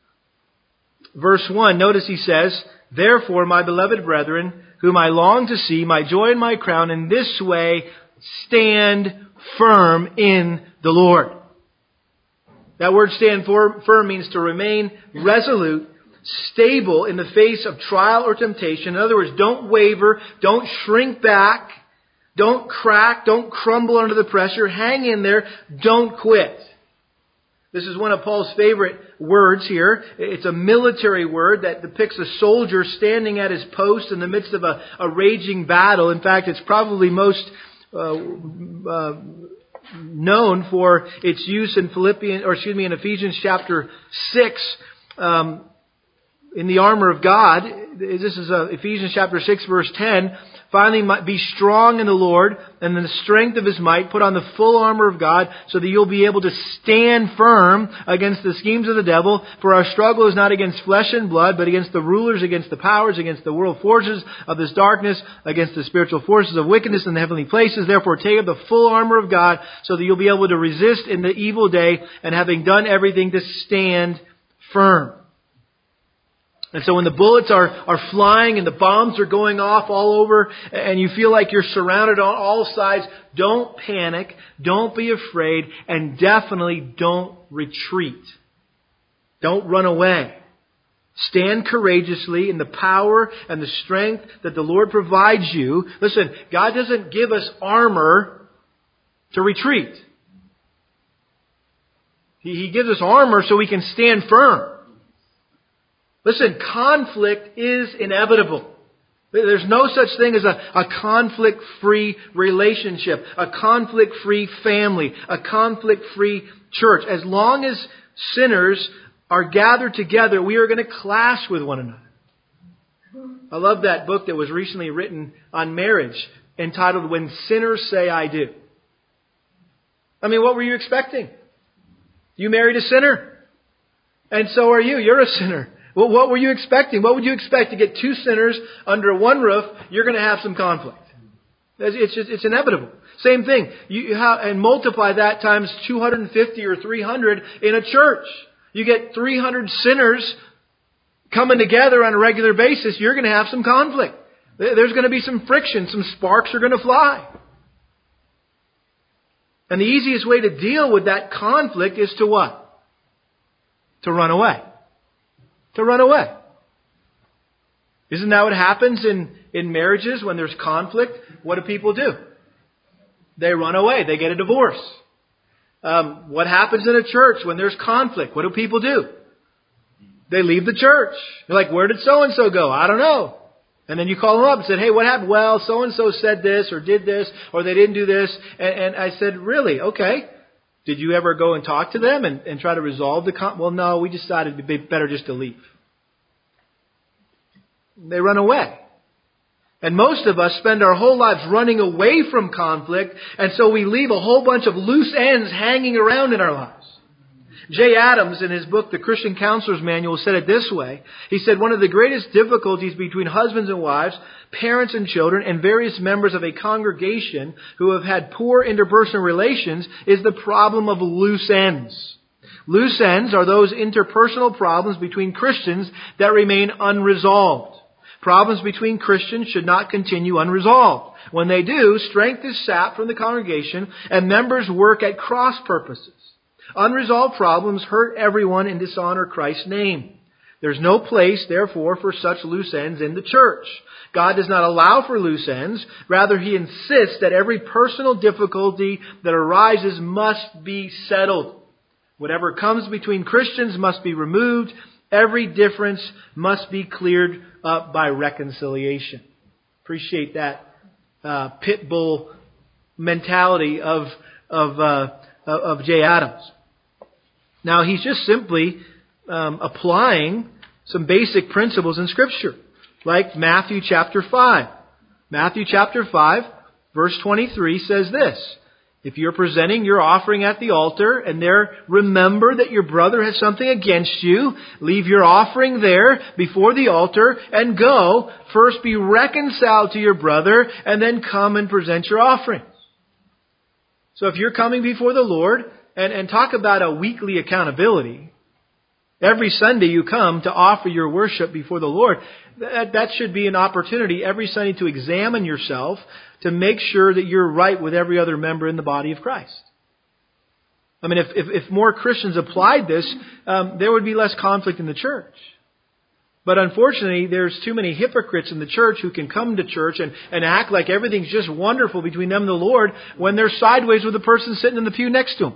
Verse one, notice he says, "Therefore, my beloved brethren, whom I long to see, my joy and my crown, in this way stand firm in the Lord." That word stand firm means to remain resolute, stable in the face of trial or temptation. In other words, don't waver, don't shrink back, don't crack, don't crumble under the pressure. Hang in there, don't quit. This is one of Paul's favorite words here. It's a military word that depicts a soldier standing at his post in the midst of a, a raging battle. In fact, it's probably most uh, uh, known for its use in Philippians, or excuse me, in Ephesians chapter six, um, in the armor of God. This is uh, Ephesians chapter six, verse ten. Finally, be strong in the Lord and in the strength of His might. Put on the full armor of God so that you'll be able to stand firm against the schemes of the devil. For our struggle is not against flesh and blood, but against the rulers, against the powers, against the world forces of this darkness, against the spiritual forces of wickedness in the heavenly places. Therefore, take up the full armor of God so that you'll be able to resist in the evil day, and having done everything, to stand firm. And so when the bullets are, are flying and the bombs are going off all over and you feel like you're surrounded on all sides, don't panic, don't be afraid, and definitely don't retreat. Don't run away. Stand courageously in the power and the strength that the Lord provides you. Listen, God doesn't give us armor to retreat. He, he gives us armor so we can stand firm. Listen, conflict is inevitable. There's no such thing as a, a conflict-free relationship, a conflict-free family, a conflict-free church. As long as sinners are gathered together, we are going to clash with one another. I love that book that was recently written on marriage entitled "When Sinners Say I Do." I mean, what were you expecting? You married a sinner. And so are you. You're a sinner. Well, what were you expecting? What would you expect to get two sinners under one roof? You're going to have some conflict. It's just, it's inevitable. Same thing. You have, and multiply that times two hundred fifty or three hundred in a church. You get three hundred sinners coming together on a regular basis. You're going to have some conflict. There's going to be some friction. Some sparks are going to fly. And the easiest way to deal with that conflict is to what? To run away. To run away. Isn't that what happens in, in marriages when there's conflict? What do people do? They run away. They get a divorce. Um, what happens in a church when there's conflict? What do people do? They leave the church. You're like, where did so-and-so go? I don't know. And then you call them up and said, hey, what happened? Well, so-and-so said this or did this or they didn't do this. And, and I said, really? Okay. Did you ever go and talk to them and, and try to resolve the conflict? Well, no, we decided it'd be better just to leave. They run away. And most of us spend our whole lives running away from conflict, and so we leave a whole bunch of loose ends hanging around in our lives. Jay Adams, in his book, The Christian Counselor's Manual, said it this way. He said, one of the greatest difficulties between husbands and wives, parents and children, and various members of a congregation who have had poor interpersonal relations is the problem of loose ends. Loose ends are those interpersonal problems between Christians that remain unresolved. Problems between Christians should not continue unresolved. When they do, strength is sapped from the congregation and members work at cross purposes. Unresolved problems hurt everyone and dishonor Christ's name. There's no place, therefore, for such loose ends in the church. God does not allow for loose ends. Rather, He insists that every personal difficulty that arises must be settled. Whatever comes between Christians must be removed. Every difference must be cleared up by reconciliation. Appreciate that uh, pit bull mentality of of uh, of Jay Adams. Now he's just simply um, applying some basic principles in Scripture, like Matthew chapter five. Matthew chapter five, verse twenty-three says this. If you're presenting your offering at the altar and there remember that your brother has something against you, leave your offering there before the altar and go. First be reconciled to your brother and then come and present your offerings. So if you're coming before the Lord and, and talk about a weekly accountability, every Sunday you come to offer your worship before the Lord, that, that should be an opportunity every Sunday to examine yourself, to make sure that you're right with every other member in the body of Christ. I mean, if, if, if more Christians applied this, um, there would be less conflict in the church. But unfortunately, there's too many hypocrites in the church who can come to church and, and act like everything's just wonderful between them and the Lord when they're sideways with the person sitting in the pew next to them.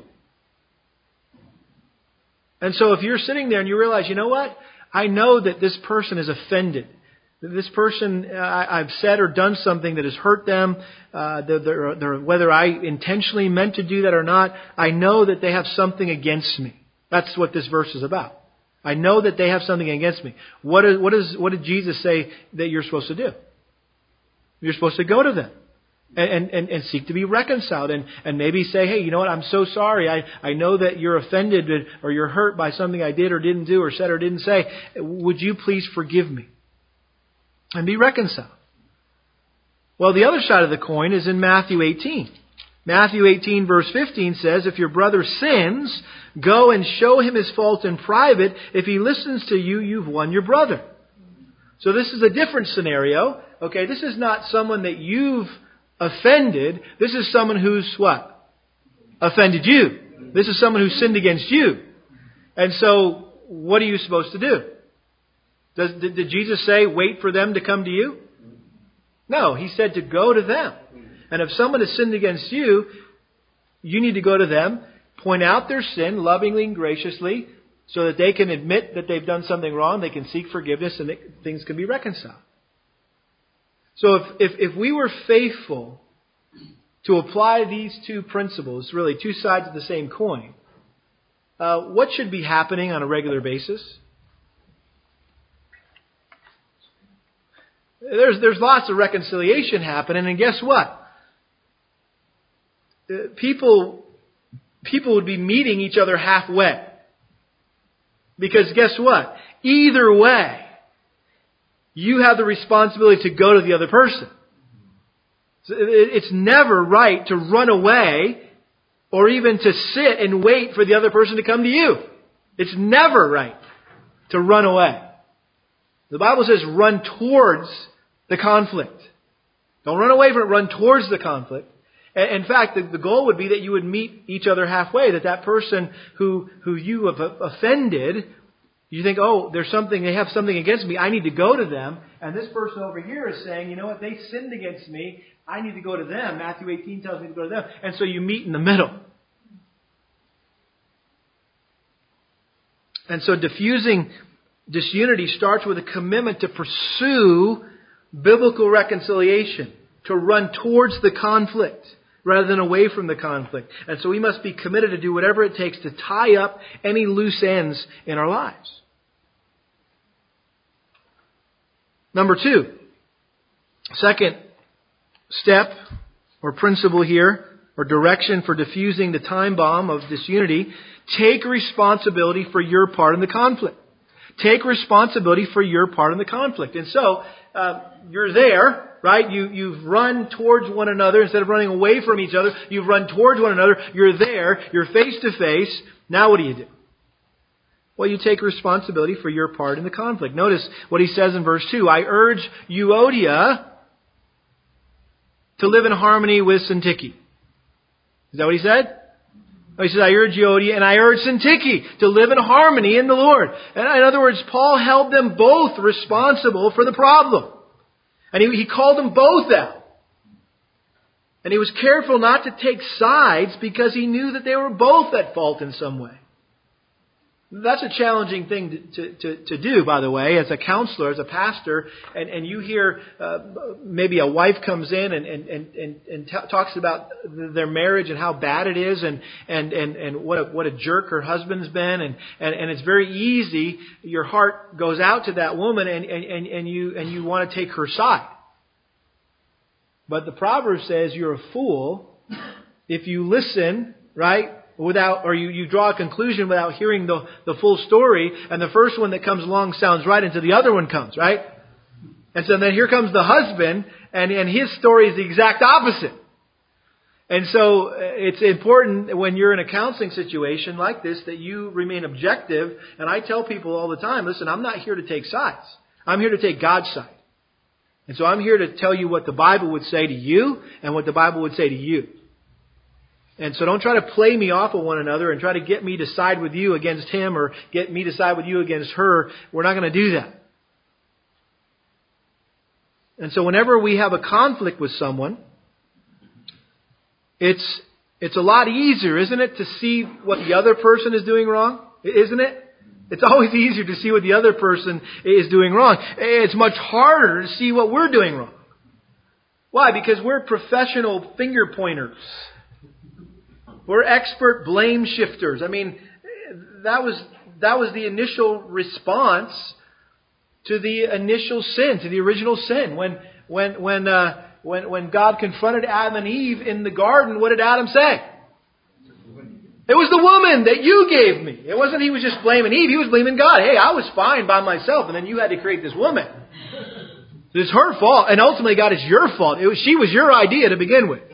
And so if you're sitting there and you realize, you know what? I know that this person is offended. This person, uh, I've said or done something that has hurt them, uh, they're, they're, they're, whether I intentionally meant to do that or not, I know that they have something against me. That's what this verse is about. I know that they have something against me. What is, what is, what did Jesus say that you're supposed to do? You're supposed to go to them and, and, and seek to be reconciled and, and maybe say, hey, you know what? I'm so sorry. I, I know that you're offended or you're hurt by something I did or didn't do or said or didn't say. Would you please forgive me? And be reconciled. Well, the other side of the coin is in Matthew eighteen. Matthew eighteen verse fifteen says, if your brother sins, go and show him his fault in private. If he listens to you, you've won your brother. So this is a different scenario. Okay, this is not someone that you've offended. This is someone who's what? Offended you. This is someone who sinned against you. And so, what are you supposed to do? Does, did, did Jesus say, wait for them to come to you? No, He said to go to them. And if someone has sinned against you, you need to go to them, point out their sin lovingly and graciously, so that they can admit that they've done something wrong, they can seek forgiveness, and things can be reconciled. So if, if, if we were faithful to apply these two principles, really two sides of the same coin, uh, what should be happening on a regular basis? There's, there's lots of reconciliation happening, and guess what? People, people would be meeting each other halfway. Because guess what? Either way, you have the responsibility to go to the other person. It's never right to run away or even to sit and wait for the other person to come to you. It's never right to run away. The Bible says run towards the conflict. Don't run away from it, run towards the conflict. In fact, the, the goal would be that you would meet each other halfway, that that person who, who you have offended, you think, oh, there's something, they have something against me, I need to go to them. And this person over here is saying, you know what, they sinned against me, I need to go to them. Matthew eighteen tells me to go to them. And so you meet in the middle. And so diffusing disunity starts with a commitment to pursue biblical reconciliation, to run towards the conflict rather than away from the conflict. And so we must be committed to do whatever it takes to tie up any loose ends in our lives. Number two, second step or principle here, or direction for diffusing the time bomb of disunity, take responsibility for your part in the conflict. Take responsibility for your part in the conflict. And so, uh, you're there, right? You, you've run towards one another instead of running away from each other. You've run towards one another. You're there. You're face to face. Now what do you do? Well, you take responsibility for your part in the conflict. Notice what he says in verse two. I urge Euodia to live in harmony with Syntyche. Is that what he said? Oh, he says, I urge Euodia and I urge Syntyche to live in harmony in the Lord. And in other words, Paul held them both responsible for the problem. And he, he called them both out. And he was careful not to take sides because he knew that they were both at fault in some way. That's a challenging thing to, to, to do, by the way, as a counselor, as a pastor, and, and you hear uh, maybe a wife comes in and, and, and, and t- talks about their marriage and how bad it is and, and, and, and what, a, what a jerk her husband's been. And, and, and it's very easy. Your heart goes out to that woman and, and, and, you, and you want to take her side. But the proverb says you're a fool if you listen, right? Without, or you, you draw a conclusion without hearing the, the full story, and the first one that comes along sounds right until the other one comes, right? And so then here comes the husband, and, and his story is the exact opposite. And so it's important when you're in a counseling situation like this that you remain objective. And I tell people all the time, listen, I'm not here to take sides. I'm here to take God's side. And so I'm here to tell you what the Bible would say to you and what the Bible would say to you. And so don't try to play me off of one another and try to get me to side with you against him or get me to side with you against her. We're not going to do that. And so whenever we have a conflict with someone, it's it's a lot easier, isn't it, to see what the other person is doing wrong? Isn't it? It's always easier to see what the other person is doing wrong. It's much harder to see what we're doing wrong. Why? Because we're professional finger pointers. We're expert blame shifters. I mean, that was that was the initial response to the initial sin, to the original sin. When when when uh, when when God confronted Adam and Eve in the garden, what did Adam say? It was the woman that you gave me. It wasn't he was just blaming Eve. He was blaming God. Hey, I was fine by myself, and then you had to create this woman. It's her fault, and ultimately, God, it's your fault. It was, she was your idea to begin with.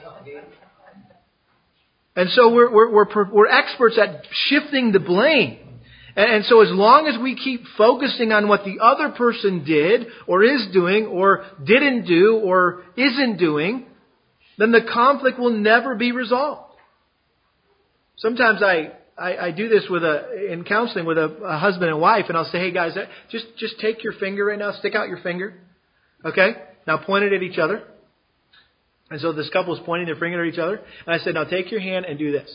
And so we're, we're, we're, we're experts at shifting the blame. And, and so as long as we keep focusing on what the other person did or is doing or didn't do or isn't doing, then the conflict will never be resolved. Sometimes I, I, I do this with a, in counseling with a, a husband and wife, and I'll say, hey guys, just, just take your finger right now, stick out your finger. Okay? Now point it at each other. And so this couple is pointing their finger at each other. And I said, now take your hand and do this.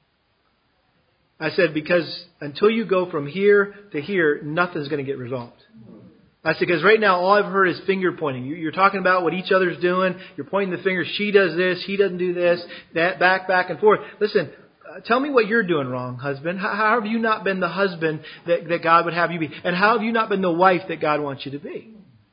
I said, because until you go from here to here, nothing's going to get resolved. I said, because right now all I've heard is finger pointing. You're talking about what each other's doing. You're pointing the finger. She does this. He doesn't do this. That back, back and forth. Listen, uh, tell me what you're doing wrong, husband. How, how have you not been the husband that, that God would have you be? And how have you not been the wife that God wants you to be?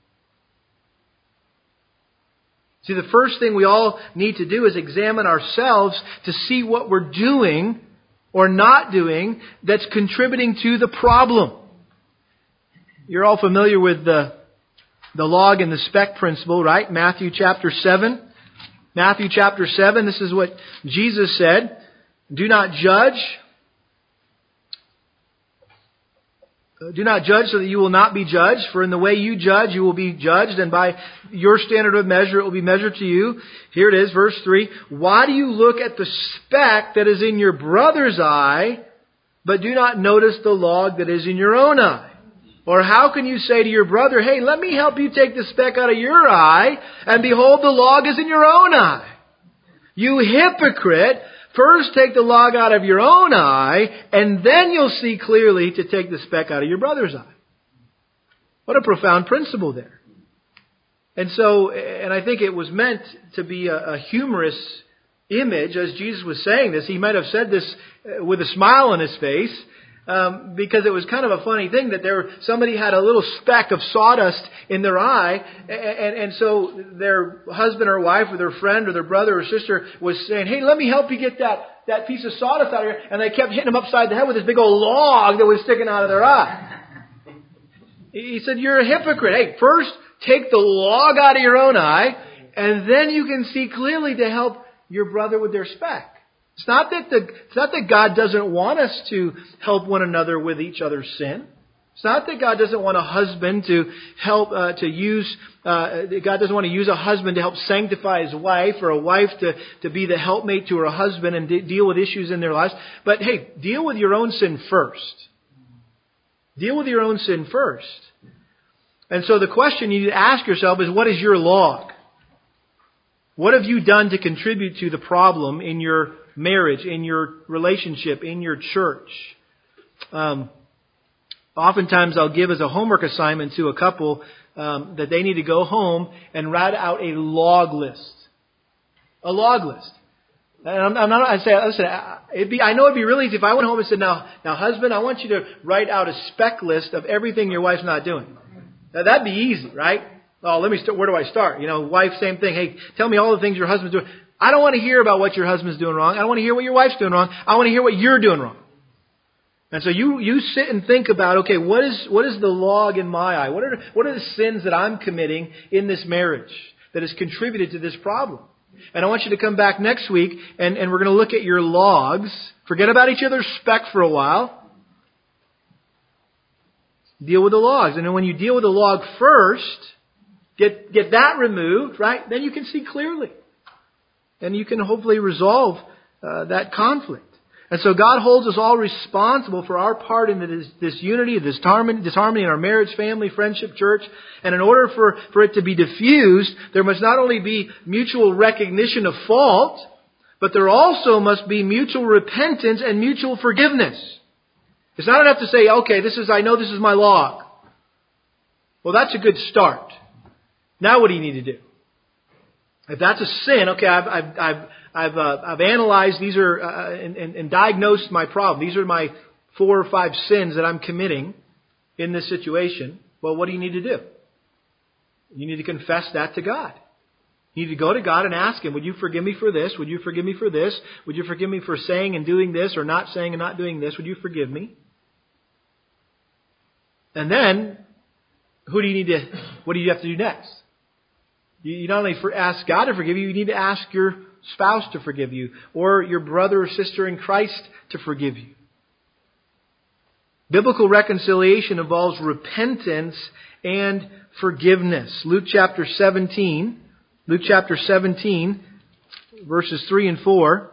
See, the first thing we all need to do is examine ourselves to see what we're doing or not doing that's contributing to the problem. You're all familiar with the, the log and the speck principle, right? Matthew chapter seven. Matthew chapter seven, this is what Jesus said. Do not judge Do not judge so that you will not be judged. For in the way you judge, you will be judged. And by your standard of measure, it will be measured to you. Here it is, verse three. Why do you look at the speck that is in your brother's eye, but do not notice the log that is in your own eye? Or how can you say to your brother, hey, let me help you take the speck out of your eye, and behold, the log is in your own eye? You hypocrite! First take the log out of your own eye, and then you'll see clearly to take the speck out of your brother's eye. What a profound principle there. And so, and I think it was meant to be a, a humorous image as Jesus was saying this. He might have said this with a smile on his face, um, because it was kind of a funny thing that there somebody had a little speck of sawdust in their eye, and, and, and so their husband or wife or their friend or their brother or sister was saying, hey, let me help you get that, that piece of sawdust out of here. And they kept hitting them upside the head with this big old log that was sticking out of their eye. He said, you're a hypocrite. Hey, first take the log out of your own eye, and then you can see clearly to help your brother with their speck. It's not that the, it's not that God doesn't want us to help one another with each other's sin. It's not that God doesn't want a husband to help, uh, to use, uh, God doesn't want to use a husband to help sanctify his wife, or a wife to, to be the helpmate to her husband and de- deal with issues in their lives. But hey, deal with your own sin first. Deal with your own sin first. And so the question you need to ask yourself is, what is your log? What have you done to contribute to the problem in your marriage, in your relationship, in your church? Um, oftentimes I'll give as a homework assignment to a couple um, that they need to go home and write out a log list. A log list. And I'm, I'm not, I say, listen, it'd be, I know it'd be really easy if I went home and said, now, now husband, I want you to write out a spec list of everything your wife's not doing. Now that'd be easy, right? Oh, let me start. Where do I start? You know, wife, same thing. Hey, tell me all the things your husband's doing. I don't want to hear about what your husband's doing wrong. I don't want to hear what your wife's doing wrong. I want to hear what you're doing wrong. And so you, you sit and think about, okay, what is, what is the log in my eye? What are, what are the sins that I'm committing in this marriage that has contributed to this problem? And I want you to come back next week and, and we're going to look at your logs. Forget about each other's speck for a while. Deal with the logs. And then when you deal with the log first, get, get that removed, right? Then you can see clearly. And you can hopefully resolve uh, that conflict. And so God holds us all responsible for our part in this, this unity, this harmony, this harmony in our marriage, family, friendship, church. And in order for, for it to be diffused, there must not only be mutual recognition of fault, but there also must be mutual repentance and mutual forgiveness. It's not enough to say, okay, this is, I know this is my log. Well, that's a good start. Now what do you need to do? If that's a sin, okay, I've I've I've I've, uh, I've analyzed these are uh, and, and, and diagnosed my problem. These are my four or five sins that I'm committing in this situation. Well, what do you need to do? You need to confess that to God. You need to go to God and ask Him, would you forgive me for this? Would you forgive me for this? Would you forgive me for saying and doing this, or not saying and not doing this? Would you forgive me? And who do you need to, what do you have to do next? You not only ask God to forgive you, you need to ask your spouse to forgive you, or your brother or sister in Christ to forgive you. Biblical reconciliation involves repentance and forgiveness. Luke chapter seventeen, Luke chapter seventeen, verses three and four.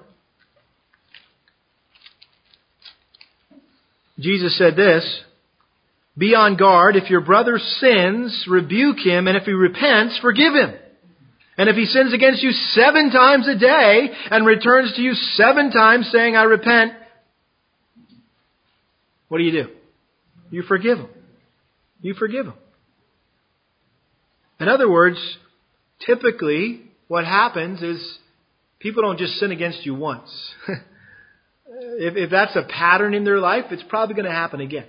Jesus said this, "Be on guard. If your brother sins, rebuke him, and if he repents, forgive him. And if he sins against you seven times a day and returns to you seven times saying, I repent," what do you do? You forgive him. You forgive him. In other words, typically what happens is people don't just sin against you once. if, if that's a pattern in their life, it's probably going to happen again.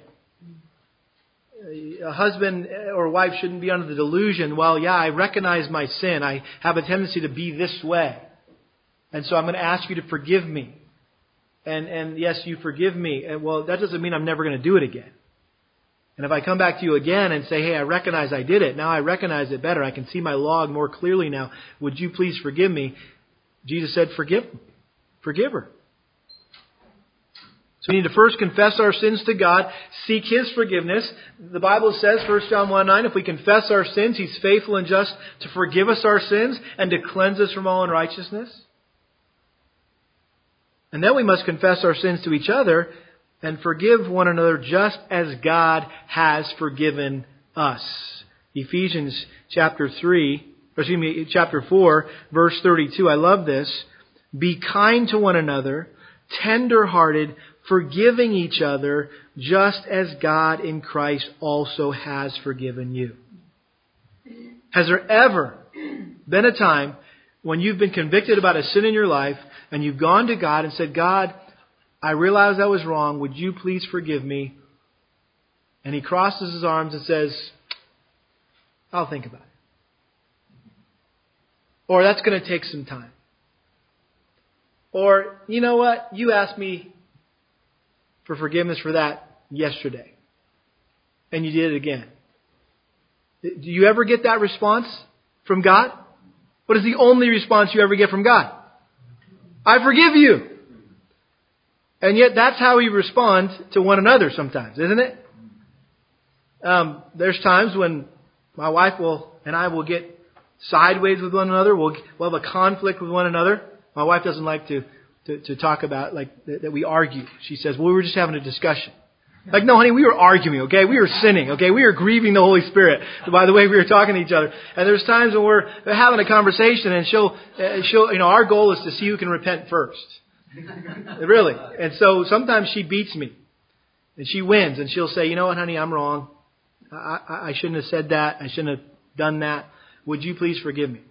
A husband or wife shouldn't be under the delusion, well, yeah, I recognize my sin. I have a tendency to be this way. And so I'm going to ask you to forgive me. And, and yes, you forgive me. And well, that doesn't mean I'm never going to do it again. And if I come back to you again and say, hey, I recognize I did it. Now I recognize it better. I can see my log more clearly now. Would you please forgive me? Jesus said, forgive, forgive her. So we need to first confess our sins to God, seek His forgiveness. The Bible says, First John one nine, if we confess our sins, He's faithful and just to forgive us our sins and to cleanse us from all unrighteousness. And then we must confess our sins to each other and forgive one another just as God has forgiven us. Ephesians chapter three, or excuse me, chapter four, verse thirty-two. I love this. Be kind to one another, tender-hearted, forgiving each other, just as God in Christ also has forgiven you. Has there ever been a time when you've been convicted about a sin in your life and you've gone to God and said, God, I realize I was wrong. Would you please forgive me? And He crosses His arms and says, I'll think about it. Or that's going to take some time. Or, you know what? You asked me for forgiveness for that yesterday. And you did it again. Do you ever get that response from God? What is the only response you ever get from God? I forgive you. And yet that's how we respond to one another sometimes, isn't it? Um, there's times when my wife will and I will get sideways with one another. We'll, we'll have a conflict with one another. My wife doesn't like to, to, to talk about like that, that we argue. She says, well, we were just having a discussion. Like, no, honey, we were arguing, okay? We were sinning, okay? We were grieving the Holy Spirit by the way we were talking to each other. And there's times when we're having a conversation and she'll, uh, she'll, you know, our goal is to see who can repent first. Really. And so sometimes she beats me. And she wins. And she'll say, you know what, honey, I'm wrong. I, I, I shouldn't have said that. I shouldn't have done that. Would you please forgive me?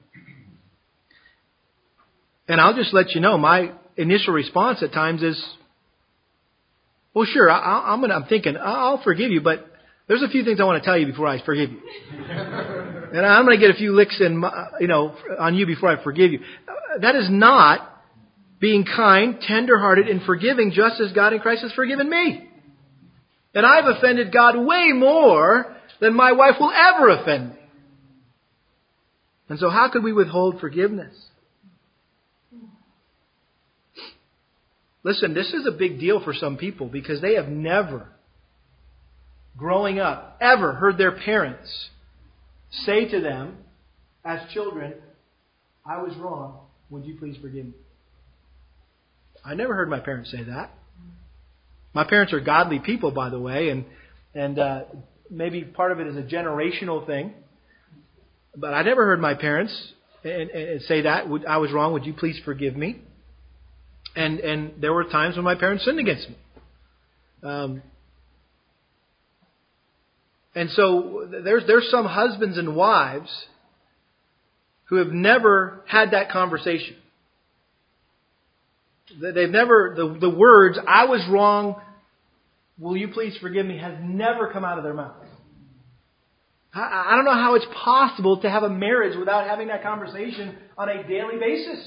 And I'll just let you know, my initial response at times is, well, sure, I, I'm gonna, I'm thinking, I'll forgive you, but there's a few things I want to tell you before I forgive you. And I'm going to get a few licks in, my, you know, on you before I forgive you. That is not being kind, tender-hearted, and forgiving just as God in Christ has forgiven me. And I've offended God way more than my wife will ever offend me. And so how could we withhold forgiveness? Listen, this is a big deal for some people because they have never, growing up, ever heard their parents say to them as children, I was wrong. Would you please forgive me? I never heard my parents say that. My parents are godly people, by the way, and and uh, maybe part of it is a generational thing. But I never heard my parents and, and say that. I was wrong. Would you please forgive me? And and there were times when my parents sinned against me. Um, and so there's there's some husbands and wives who have never had that conversation. They've never, the, the words, I was wrong, will you please forgive me, has never come out of their mouths. I, I don't know how it's possible to have a marriage without having that conversation on a daily basis.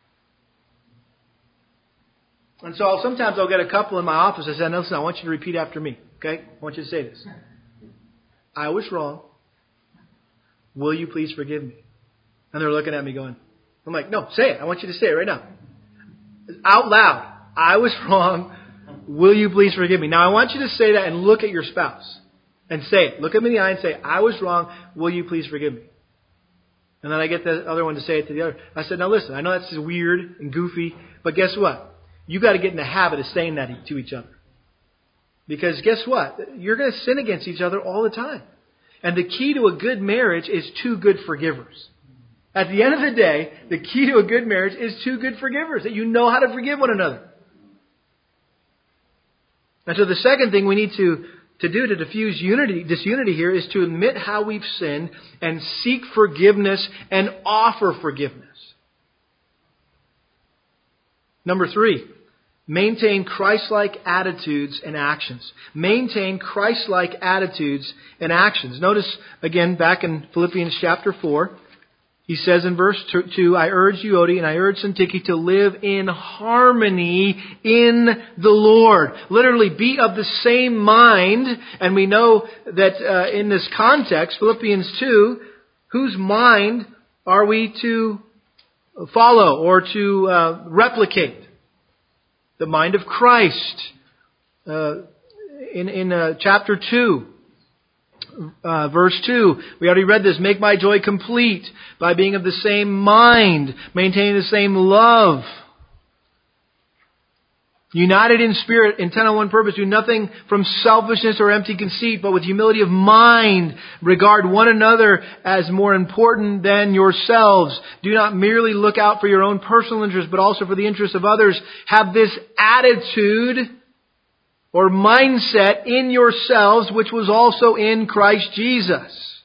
And so I'll, sometimes I'll get a couple in my office and say, listen, I want you to repeat after me. Okay? I want you to say this. I was wrong. Will you please forgive me? And they're looking at me going, I'm like, no, say it. I want you to say it right now. Out loud. I was wrong. Will you please forgive me? Now I want you to say that and look at your spouse. And say it. Look at me in the eye and say, I was wrong. Will you please forgive me? And then I get the other one to say it to the other. I said, now listen, I know that's weird and goofy, but guess what? You got to get in the habit of saying that to each other. Because guess what? You're going to sin against each other all the time. And the key to a good marriage is two good forgivers. At the end of the day, the key to a good marriage is two good forgivers. That you know how to forgive one another. And so the second thing we need to, to do to diffuse unity, disunity here is to admit how we've sinned and seek forgiveness and offer forgiveness. Number three, maintain Christ-like attitudes and actions. Maintain Christ-like attitudes and actions. Notice again back in Philippians chapter four. He says in verse two, I urge you, Euodia, and I urge Syntyche to live in harmony in the Lord. Literally, be of the same mind. And we know that uh, in this context, Philippians two, whose mind are we to follow or to uh, replicate? The mind of Christ. Uh, in in uh, chapter two, uh, verse two, we already read this. Make my joy complete by being of the same mind, maintaining the same love. United in spirit, intent on one purpose, do nothing from selfishness or empty conceit, but with humility of mind, regard one another as more important than yourselves. Do not merely look out for your own personal interest, but also for the interests of others. Have this attitude or mindset in yourselves, which was also in Christ Jesus.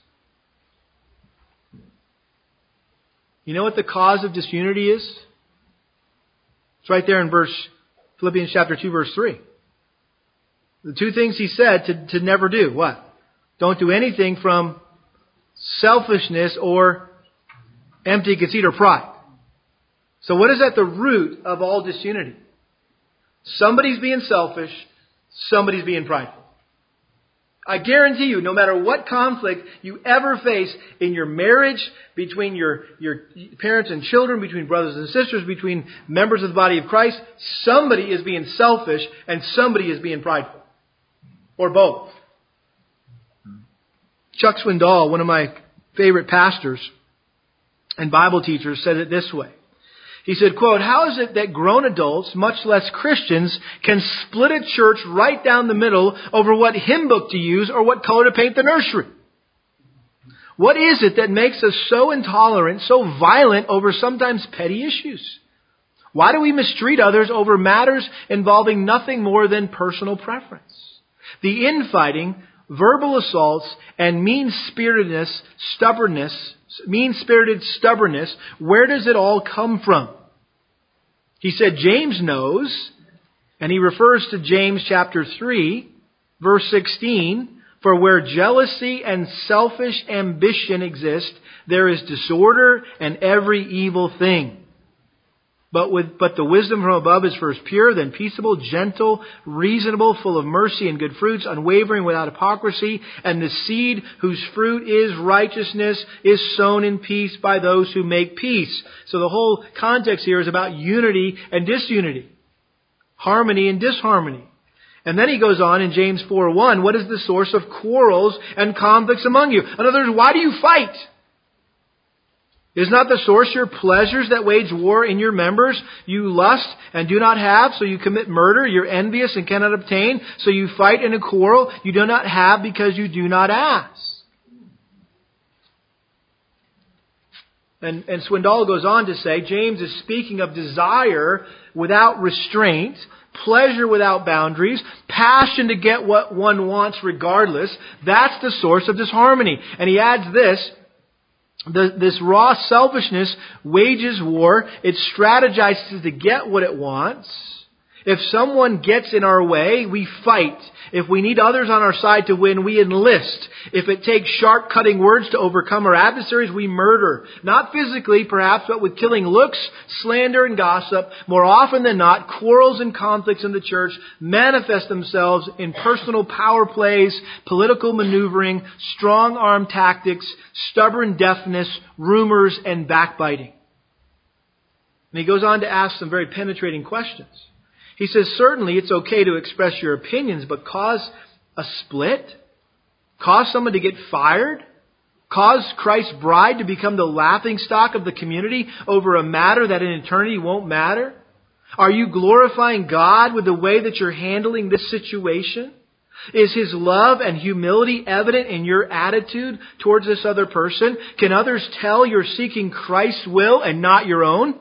You know what the cause of disunity is? It's right there in verse Philippians chapter two, verse three. The two things he said to, to never do. What? Don't do anything from selfishness or empty conceit or pride. So what is at the root of all disunity? Somebody's being selfish. Somebody's being prideful. I guarantee you, no matter what conflict you ever face in your marriage, between your, your parents and children, between brothers and sisters, between members of the body of Christ, somebody is being selfish and somebody is being prideful. Or both. Chuck Swindoll, one of my favorite pastors and Bible teachers, said it this way. He said, quote, how is it that grown adults, much less Christians, can split a church right down the middle over what hymn book to use or what color to paint the nursery? What is it that makes us so intolerant, so violent over sometimes petty issues? Why do we mistreat others over matters involving nothing more than personal preference? The infighting, verbal assaults, and mean-spiritedness, stubbornness, mean-spirited stubbornness, where does it all come from? He said James knows, and he refers to James chapter three, verse sixteen, for where jealousy and selfish ambition exist, there is disorder and every evil thing. But with but the wisdom from above is first pure, then peaceable, gentle, reasonable, full of mercy and good fruits, unwavering, without hypocrisy. And the seed whose fruit is righteousness is sown in peace by those who make peace. So the whole context here is about unity and disunity. Harmony and disharmony. And then he goes on in James four one, what is the source of quarrels and conflicts among you? In other words, why do you fight? Is not the source your pleasures that wage war in your members? You lust and do not have, so you commit murder. You're envious and cannot obtain, so you fight in a quarrel. You do not have because you do not ask. And, and Swindoll goes on to say, James is speaking of desire without restraint, pleasure without boundaries, passion to get what one wants regardless. That's the source of disharmony. And he adds this, The, this raw selfishness wages war. It strategizes to get what it wants. If someone gets in our way, we fight. If we need others on our side to win, we enlist. If it takes sharp cutting words to overcome our adversaries, we murder. Not physically, perhaps, but with killing looks, slander, and gossip. More often than not, quarrels and conflicts in the church manifest themselves in personal power plays, political maneuvering, strong-arm tactics, stubborn deafness, rumors, and backbiting. And he goes on to ask some very penetrating questions. He says, certainly it's okay to express your opinions, but cause a split? Cause someone to get fired? Cause Christ's bride to become the laughingstock of the community over a matter that in eternity won't matter? Are you glorifying God with the way that you're handling this situation? Is His love and humility evident in your attitude towards this other person? Can others tell you're seeking Christ's will and not your own?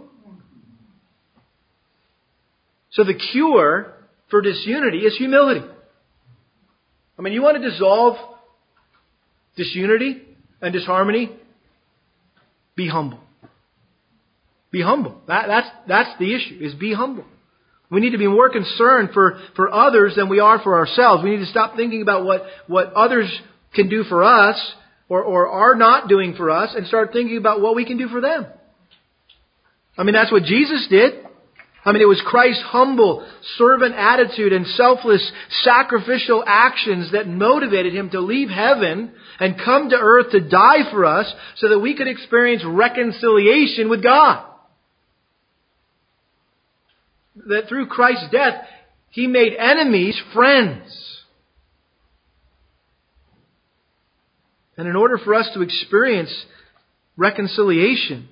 So the cure for disunity is humility. I mean, you want to dissolve disunity and disharmony? Be humble. Be humble. That, that's, that's the issue, is be humble. We need to be more concerned for, for others than we are for ourselves. We need to stop thinking about what, what others can do for us or, or are not doing for us and start thinking about what we can do for them. I mean, that's what Jesus did. I mean, it was Christ's humble servant attitude and selfless sacrificial actions that motivated Him to leave heaven and come to earth to die for us so that we could experience reconciliation with God. That through Christ's death, He made enemies friends. And in order for us to experience reconciliation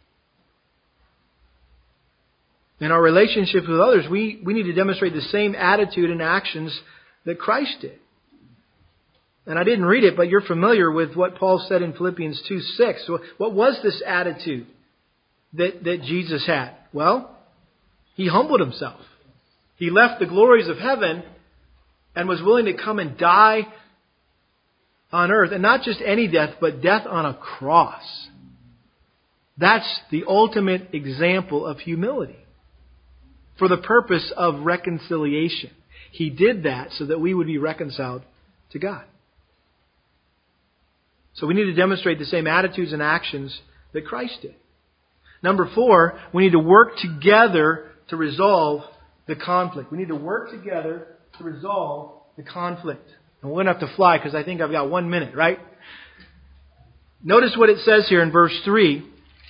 in our relationships with others, we, we need to demonstrate the same attitude and actions that Christ did. And I didn't read it, but you're familiar with what Paul said in Philippians two six. So what was this attitude that, that Jesus had? Well, He humbled Himself. He left the glories of heaven and was willing to come and die on earth. And not just any death, but death on a cross. That's the ultimate example of humility. For the purpose of reconciliation. He did that so that we would be reconciled to God. So we need to demonstrate the same attitudes and actions that Christ did. Number four, we need to work together to resolve the conflict. We need to work together to resolve the conflict. And we're going to have to fly because I think I've got one minute, right? Notice what it says here in verse three.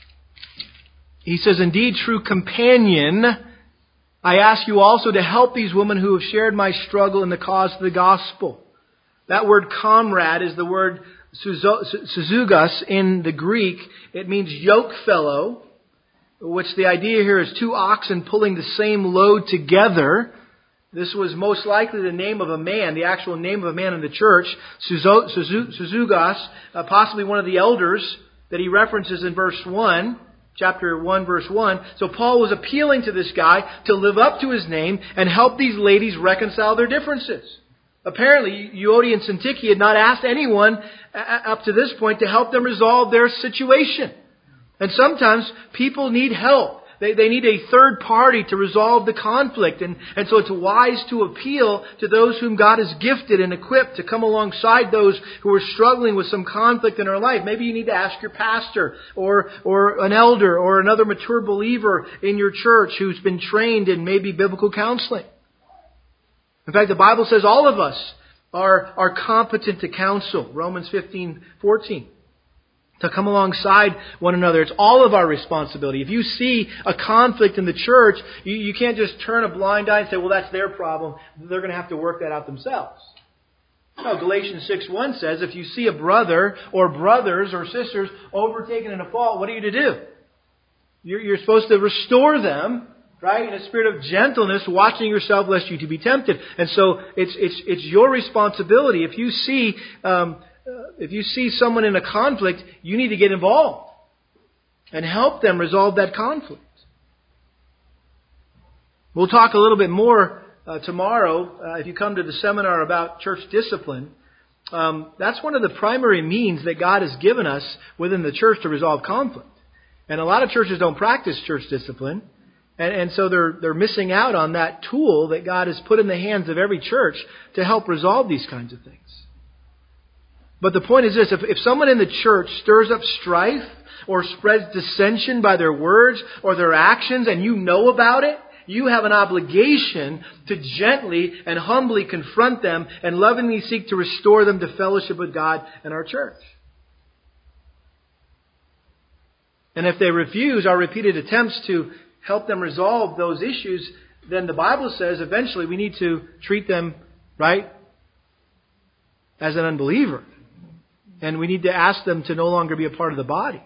He says, "Indeed, true companion, I ask you also to help these women who have shared my struggle in the cause of the gospel." That word comrade is the word suzugas in the Greek. It means yoke fellow, which the idea here is two oxen pulling the same load together. This was most likely the name of a man, the actual name of a man in the church, suzugas, uh, possibly one of the elders that he references in verse one. Chapter one, verse one. So Paul was appealing to this guy to live up to his name and help these ladies reconcile their differences. Apparently, Euodia and Syntyche had not asked anyone up to this point to help them resolve their situation. And sometimes people need help. They, they need a third party to resolve the conflict. And, and so it's wise to appeal to those whom God has gifted and equipped to come alongside those who are struggling with some conflict in their life. Maybe you need to ask your pastor or, or an elder or another mature believer in your church who's been trained in maybe biblical counseling. In fact, the Bible says all of us are, are competent to counsel. Romans fifteen fourteen. To come alongside one another. It's all of our responsibility. If you see a conflict in the church, you, you can't just turn a blind eye and say, well, that's their problem. They're going to have to work that out themselves. No, Galatians six one says, if you see a brother or brothers or sisters overtaken in a fault, what are you to do? You're, you're supposed to restore them, right, in a spirit of gentleness, watching yourself lest you to be tempted. And so it's it's it's your responsibility. If you see um, if you see someone in a conflict, you need to get involved and help them resolve that conflict. We'll talk a little bit more uh, tomorrow uh, if you come to the seminar about church discipline. Um, that's one of the primary means that God has given us within the church to resolve conflict. And a lot of churches don't practice church discipline. And, and so they're they're missing out on that tool that God has put in the hands of every church to help resolve these kinds of things. But the point is this, if, if someone in the church stirs up strife or spreads dissension by their words or their actions and you know about it, you have an obligation to gently and humbly confront them and lovingly seek to restore them to fellowship with God and our church. And if they refuse our repeated attempts to help them resolve those issues, then the Bible says eventually we need to treat them, right, as an unbeliever. And we need to ask them to no longer be a part of the body.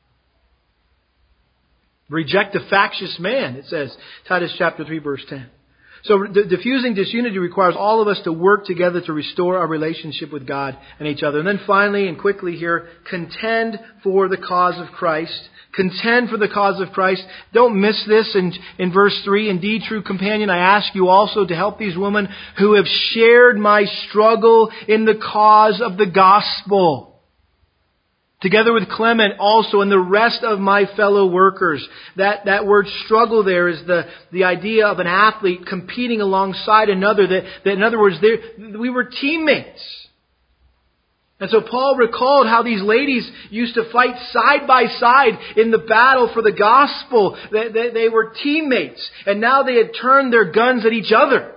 Reject the factious man, it says, Titus chapter three, verse ten. So diffusing disunity requires all of us to work together to restore our relationship with God and each other. And then finally and quickly here, contend for the cause of Christ. Contend for the cause of Christ. Don't miss this in, in verse three. Indeed, true companion, I ask you also to help these women who have shared my struggle in the cause of the gospel. Together with Clement also and the rest of my fellow workers. That, that word struggle there is the, the idea of an athlete competing alongside another. That, that in other words, we were teammates. And so Paul recalled how these ladies used to fight side by side in the battle for the gospel. They, they, they were teammates. And now they had turned their guns at each other.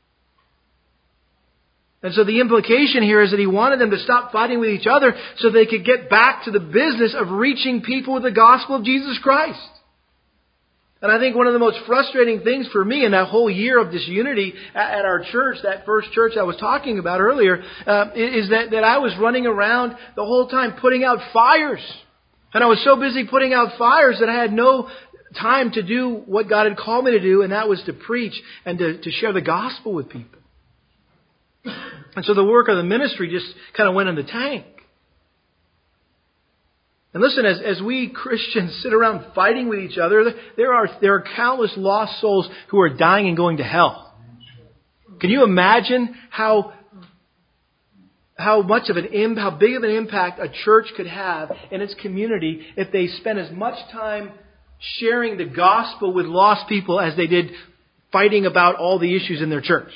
And so the implication here is that he wanted them to stop fighting with each other so they could get back to the business of reaching people with the gospel of Jesus Christ. And I think one of the most frustrating things for me in that whole year of disunity at, at our church, that first church I was talking about earlier, uh, is that, that I was running around the whole time putting out fires. And I was so busy putting out fires that I had no time to do what God had called me to do, and that was to preach and to, to share the gospel with people. And so the work of the ministry just kind of went in the tank. And listen, as, as we Christians sit around fighting with each other, there are, there are countless lost souls who are dying and going to hell. Can you imagine how, how much of an imp, how big of an impact a church could have in its community if they spent as much time sharing the gospel with lost people as they did fighting about all the issues in their church?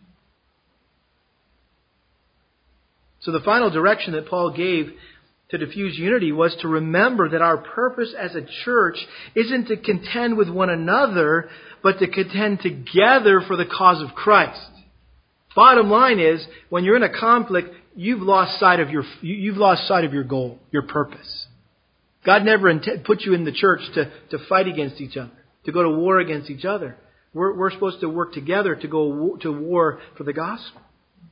So the final direction that Paul gave to diffuse unity was to remember that our purpose as a church isn't to contend with one another, but to contend together for the cause of Christ. Bottom line is, when you're in a conflict, you've lost sight of your you've lost sight of your goal, your purpose. God never int- put you in the church to, to fight against each other, to go to war against each other. We're, we're supposed to work together to go to war for the gospel.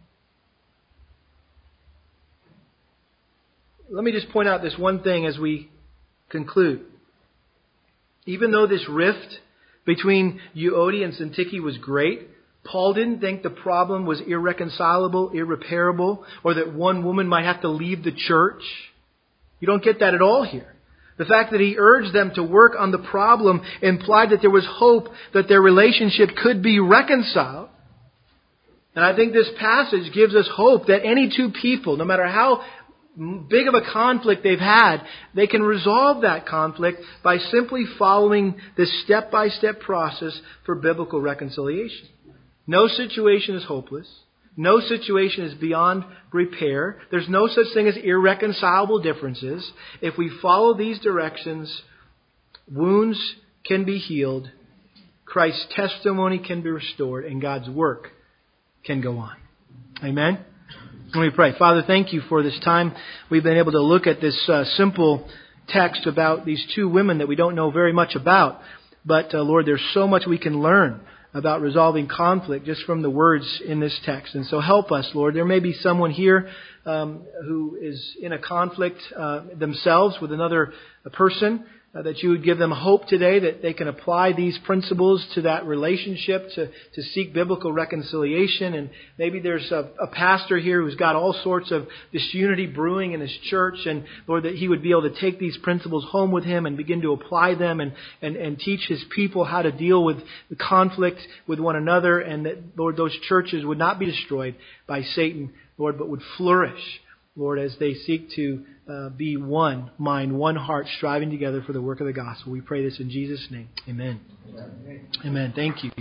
Let me just point out this one thing as we conclude. Even though this rift between Euodia and Syntyche was great, Paul didn't think the problem was irreconcilable, irreparable, or that one woman might have to leave the church. You don't get that at all here. The fact that he urged them to work on the problem implied that there was hope that their relationship could be reconciled. And I think this passage gives us hope that any two people, no matter how big of a conflict they've had, they can resolve that conflict by simply following this step-by-step process for biblical reconciliation. No situation is hopeless. No situation is beyond repair. There's no such thing as irreconcilable differences. If we follow these directions, wounds can be healed, Christ's testimony can be restored, and God's work can go on. Amen? Let me pray. Father, thank you for this time we've been able to look at this uh, simple text about these two women that we don't know very much about. But, uh, Lord, there's so much we can learn about resolving conflict just from the words in this text. And so help us, Lord. There may be someone here um, who is in a conflict uh, themselves with another person, uh, that you would give them hope today that they can apply these principles to that relationship, to, to seek biblical reconciliation. And maybe there's a, a pastor here who's got all sorts of disunity brewing in his church, and Lord, that he would be able to take these principles home with him and begin to apply them and, and, and teach his people how to deal with the conflict with one another, and that, Lord, those churches would not be destroyed by Satan, Lord, but would flourish, Lord, as they seek to uh, be one mind, one heart, striving together for the work of the gospel. We pray this in Jesus' name. Amen. Amen. Amen. Thank you.